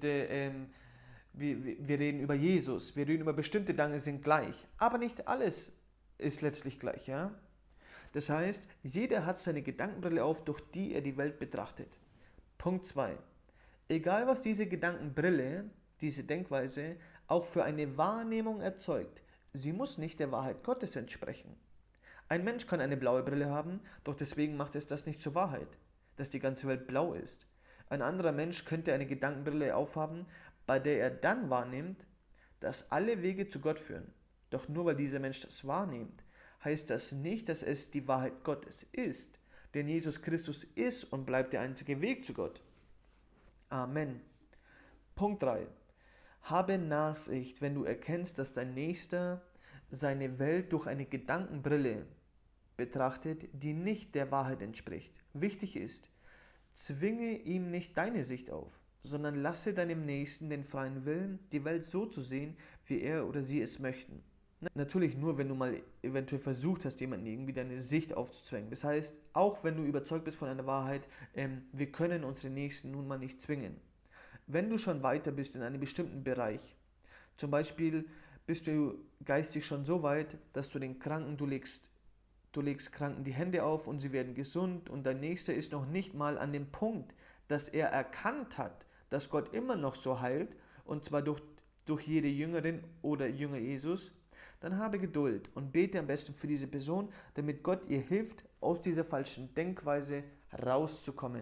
Speaker 1: wir reden über Jesus, wir reden über bestimmte Dinge sind gleich, aber nicht alles ist letztlich gleich, ja. Das heißt, jeder hat seine Gedankenbrille auf, durch die er die Welt betrachtet. Punkt 2. Egal was diese Gedankenbrille, diese Denkweise auch für eine Wahrnehmung erzeugt, sie muss nicht der Wahrheit Gottes entsprechen. Ein Mensch kann eine blaue Brille haben, doch deswegen macht es das nicht zur Wahrheit, dass die ganze Welt blau ist. Ein anderer Mensch könnte eine Gedankenbrille aufhaben, bei der er dann wahrnimmt, dass alle Wege zu Gott führen. Doch nur weil dieser Mensch das wahrnimmt, heißt das nicht, dass es die Wahrheit Gottes ist, denn Jesus Christus ist und bleibt der einzige Weg zu Gott. Amen. Punkt 3. Habe Nachsicht, wenn du erkennst, dass dein Nächster seine Welt durch eine Gedankenbrille betrachtet, die nicht der Wahrheit entspricht. Wichtig ist, zwinge ihm nicht deine Sicht auf, sondern lasse deinem Nächsten den freien Willen, die Welt so zu sehen, wie er oder sie es möchten. Natürlich nur, wenn du mal eventuell versucht hast, jemanden irgendwie deine Sicht aufzuzwängen. Das heißt, auch wenn du überzeugt bist von einer Wahrheit, wir können unsere Nächsten nun mal nicht zwingen. Wenn du schon weiter bist in einem bestimmten Bereich, zum Beispiel bist du geistig schon so weit, dass du den Kranken, du legst Kranken die Hände auf und sie werden gesund und dein Nächster ist noch nicht mal an dem Punkt, dass er erkannt hat, dass Gott immer noch so heilt, und zwar durch jede Jüngerin oder Jünger Jesus, dann habe Geduld und bete am besten für diese Person, damit Gott ihr hilft, aus dieser falschen Denkweise rauszukommen.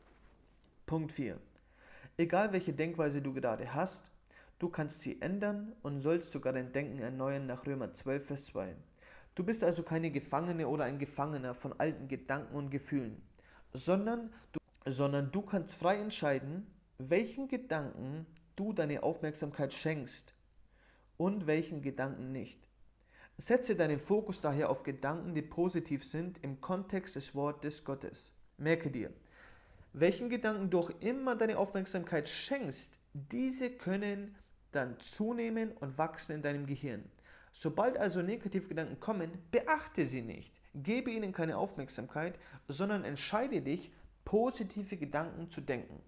Speaker 1: Punkt 4. Egal welche Denkweise du gerade hast, du kannst sie ändern und sollst sogar dein Denken erneuern nach Römer 12, Vers 2. Du bist also keine Gefangene oder ein Gefangener von alten Gedanken und Gefühlen, sondern du kannst frei entscheiden, welchen Gedanken du deine Aufmerksamkeit schenkst und welchen Gedanken nicht. Setze deinen Fokus daher auf Gedanken, die positiv sind im Kontext des Wortes Gottes. Merke dir, welchen Gedanken du auch immer deine Aufmerksamkeit schenkst, diese können dann zunehmen und wachsen in deinem Gehirn. Sobald also Negativgedanken kommen, beachte sie nicht, gebe ihnen keine Aufmerksamkeit, sondern entscheide dich, positive Gedanken zu denken.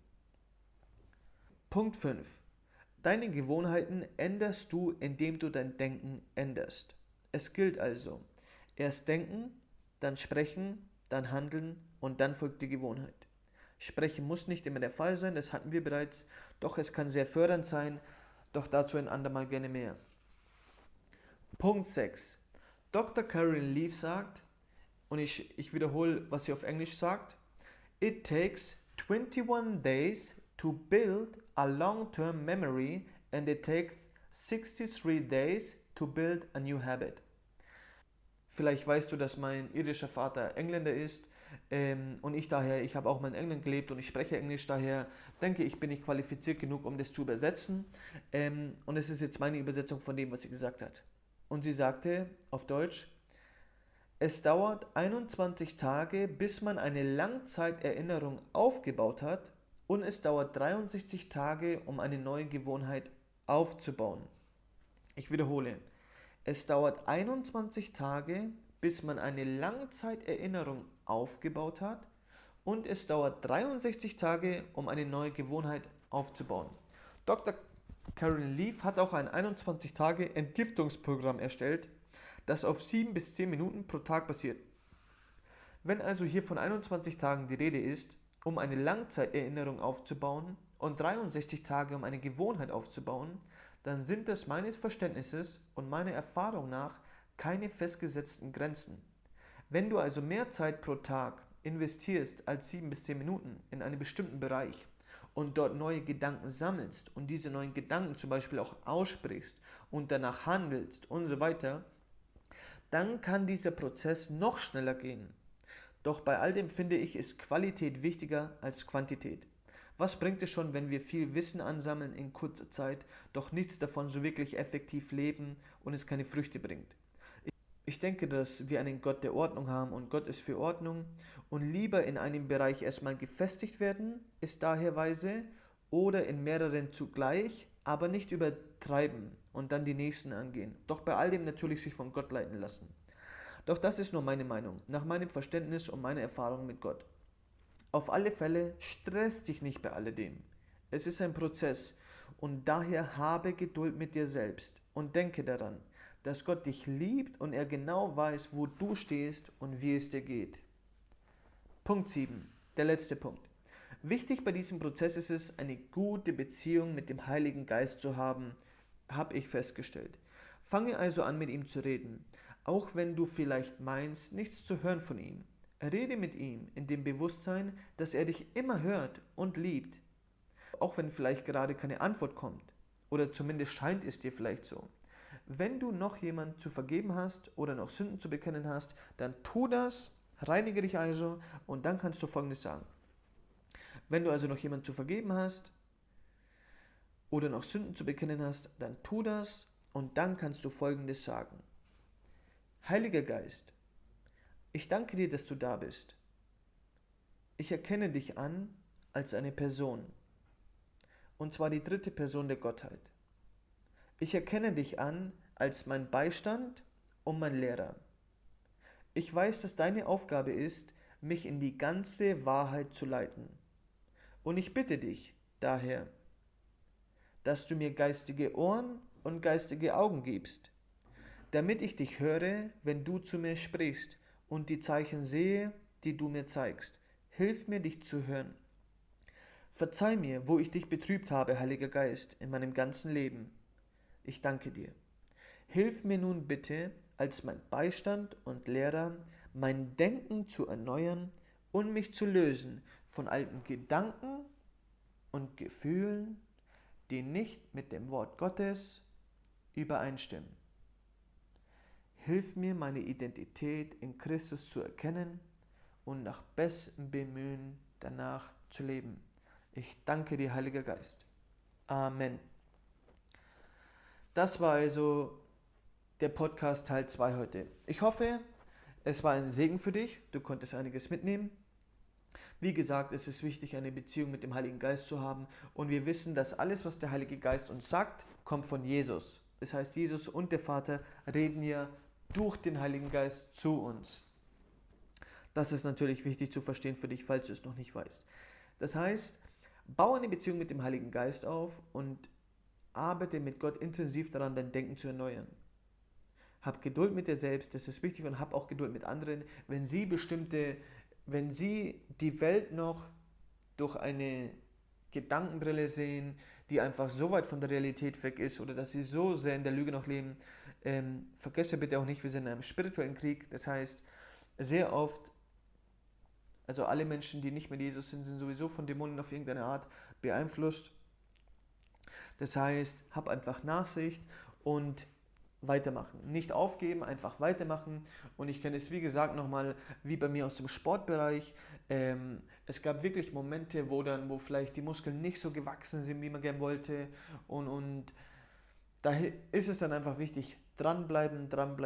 Speaker 1: Punkt 5. Deine Gewohnheiten änderst du, indem du dein Denken änderst. Es gilt also, erst denken, dann sprechen, dann handeln und dann folgt die Gewohnheit. Sprechen muss nicht immer der Fall sein, das hatten wir bereits, doch es kann sehr fördernd sein, doch dazu ein andermal gerne mehr. Punkt 6. Dr. Carolyn Leaf sagt, und ich wiederhole, was sie auf Englisch sagt, It takes 21 days to build a long-term memory and it takes 63 days to build a new habit. Vielleicht weißt du, dass mein irischer Vater Engländer ist und ich habe auch mal in England gelebt und ich spreche Englisch, daher denke ich, bin ich qualifiziert genug, um das zu übersetzen und es ist jetzt meine Übersetzung von dem, was sie gesagt hat. Und sie sagte auf Deutsch, es dauert 21 Tage, bis man eine Langzeiterinnerung aufgebaut hat und es dauert 63 Tage, um eine neue Gewohnheit aufzubauen. Ich wiederhole, es dauert 21 Tage, bis man eine Langzeiterinnerung aufgebaut hat und es dauert 63 Tage, um eine neue Gewohnheit aufzubauen. Dr. Carolyn Leaf hat auch ein 21-Tage-Entgiftungsprogramm erstellt, das auf 7 bis 10 Minuten pro Tag basiert. Wenn also hier von 21 Tagen die Rede ist, um eine Langzeiterinnerung aufzubauen und 63 Tage, um eine Gewohnheit aufzubauen, dann sind das meines Verständnisses und meiner Erfahrung nach keine festgesetzten Grenzen. Wenn du also mehr Zeit pro Tag investierst als 7 bis 10 Minuten in einen bestimmten Bereich und dort neue Gedanken sammelst und diese neuen Gedanken zum Beispiel auch aussprichst und danach handelst und so weiter, dann kann dieser Prozess noch schneller gehen. Doch bei all dem finde ich, ist Qualität wichtiger als Quantität. Was bringt es schon, wenn wir viel Wissen ansammeln in kurzer Zeit, doch nichts davon so wirklich effektiv leben und es keine Früchte bringt? Ich denke, dass wir einen Gott der Ordnung haben und Gott ist für Ordnung und lieber in einem Bereich erstmal gefestigt werden, ist daher weise, oder in mehreren zugleich, aber nicht übertreiben und dann die nächsten angehen. Doch bei all dem natürlich sich von Gott leiten lassen. Doch das ist nur meine Meinung, nach meinem Verständnis und meiner Erfahrung mit Gott. Auf alle Fälle stresst dich nicht bei alledem. Es ist ein Prozess und daher habe Geduld mit dir selbst und denke daran, dass Gott dich liebt und er genau weiß, wo du stehst und wie es dir geht. Punkt 7, der letzte Punkt. Wichtig bei diesem Prozess ist es, eine gute Beziehung mit dem Heiligen Geist zu haben, habe ich festgestellt. Fange also an, mit ihm zu reden, auch wenn du vielleicht meinst, nichts zu hören von ihm. Rede mit ihm in dem Bewusstsein, dass er dich immer hört und liebt, auch wenn vielleicht gerade keine Antwort kommt. Oder zumindest scheint es dir vielleicht so. Wenn du noch jemand zu vergeben hast oder noch Sünden zu bekennen hast, dann tu das, reinige dich also und dann kannst du Folgendes sagen. Wenn du also noch jemand zu vergeben hast oder noch Sünden zu bekennen hast, dann tu das und dann kannst du Folgendes sagen. Heiliger Geist, ich danke dir, dass du da bist. Ich erkenne dich an als eine Person, und zwar die dritte Person der Gottheit. Ich erkenne dich an als mein Beistand und mein Lehrer. Ich weiß, dass deine Aufgabe ist, mich in die ganze Wahrheit zu leiten. Und ich bitte dich daher, dass du mir geistige Ohren und geistige Augen gibst, damit ich dich höre, wenn du zu mir sprichst und die Zeichen sehe, die du mir zeigst. Hilf mir, dich zu hören. Verzeih mir, wo ich dich betrübt habe, Heiliger Geist, in meinem ganzen Leben. Ich danke dir. Hilf mir nun bitte, als mein Beistand und Lehrer, mein Denken zu erneuern und mich zu lösen von alten Gedanken und Gefühlen, die nicht mit dem Wort Gottes übereinstimmen. Hilf mir, meine Identität in Christus zu erkennen und nach bestem Bemühen danach zu leben. Ich danke dir, Heiliger Geist. Amen. Das war also der Podcast Teil 2 heute. Ich hoffe, es war ein Segen für dich. Du konntest einiges mitnehmen. Wie gesagt, es ist wichtig, eine Beziehung mit dem Heiligen Geist zu haben. Und wir wissen, dass alles, was der Heilige Geist uns sagt, kommt von Jesus. Das heißt, Jesus und der Vater reden ja durch den Heiligen Geist zu uns. Das ist natürlich wichtig zu verstehen für dich, falls du es noch nicht weißt. Das heißt, baue eine Beziehung mit dem Heiligen Geist auf und arbeite mit Gott intensiv daran, dein Denken zu erneuern. Hab Geduld mit dir selbst, das ist wichtig, und hab auch Geduld mit anderen, wenn sie die Welt noch durch eine Gedankenbrille sehen, die einfach so weit von der Realität weg ist, oder dass sie so sehr in der Lüge noch leben. Vergesse bitte auch nicht, wir sind in einem spirituellen Krieg. Das heißt, sehr oft, also alle Menschen, die nicht mit Jesus sind, sind sowieso von Dämonen auf irgendeine Art beeinflusst. Das heißt, hab einfach Nachsicht und weitermachen. Nicht aufgeben, einfach weitermachen. Und ich kenne es, wie gesagt, nochmal wie bei mir aus dem Sportbereich. Es gab wirklich Momente, wo vielleicht die Muskeln nicht so gewachsen sind, wie man gerne wollte. Und da ist es dann einfach wichtig, dranbleiben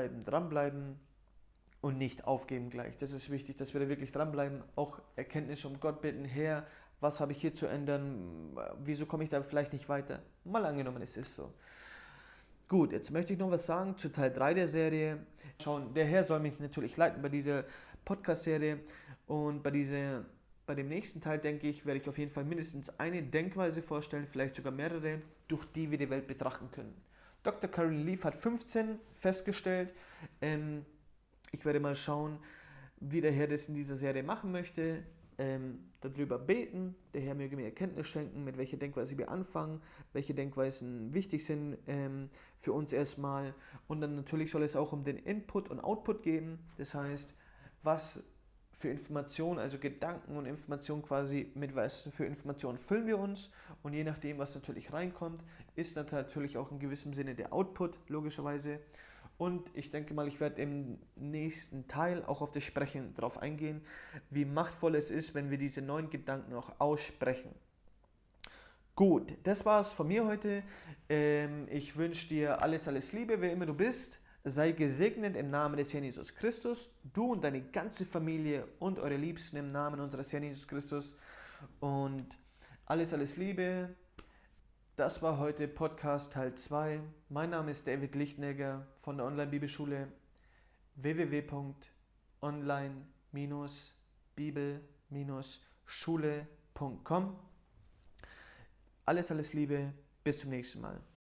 Speaker 1: und nicht aufgeben gleich. Das ist wichtig, dass wir da wirklich dranbleiben. Auch Erkenntnis um Gott bitten, Herr, was habe ich hier zu ändern? Wieso komme ich da vielleicht nicht weiter? Mal angenommen, es ist so. Gut, jetzt möchte ich noch was sagen zu Teil 3 der Serie. Der Herr soll mich natürlich leiten bei dieser Podcast-Serie, und bei dem nächsten Teil, denke ich, werde ich auf jeden Fall mindestens eine Denkweise vorstellen, vielleicht sogar mehrere, durch die wir die Welt betrachten können. Dr. Karen Leaf hat 15 festgestellt. Ich werde mal schauen, wie der Herr das in dieser Serie machen möchte. Darüber beten, der Herr möge mir Erkenntnis schenken, mit welcher Denkweise wir anfangen, welche Denkweisen wichtig sind für uns erstmal. Und dann natürlich soll es auch um den Input und Output gehen. Das heißt, was für Informationen, also Gedanken und Informationen quasi, mit was für Informationen füllen wir uns. Und je nachdem, was natürlich reinkommt, ist dann natürlich auch in gewissem Sinne der Output, logischerweise. Und ich denke mal, ich werde im nächsten Teil auch auf das Sprechen darauf eingehen, wie machtvoll es ist, wenn wir diese neuen Gedanken auch aussprechen. Gut, das war's von mir heute. Ich wünsche dir alles Liebe, wer immer du bist. Sei gesegnet im Namen des Herrn Jesus Christus, du und deine ganze Familie und eure Liebsten im Namen unseres Herrn Jesus Christus. Und alles Liebe. Das war heute Podcast Teil 2. Mein Name ist David Lichtnegger von der Online-Bibelschule www.online-bibel-schule.de www.schule.com. Alles Liebe, bis zum nächsten Mal.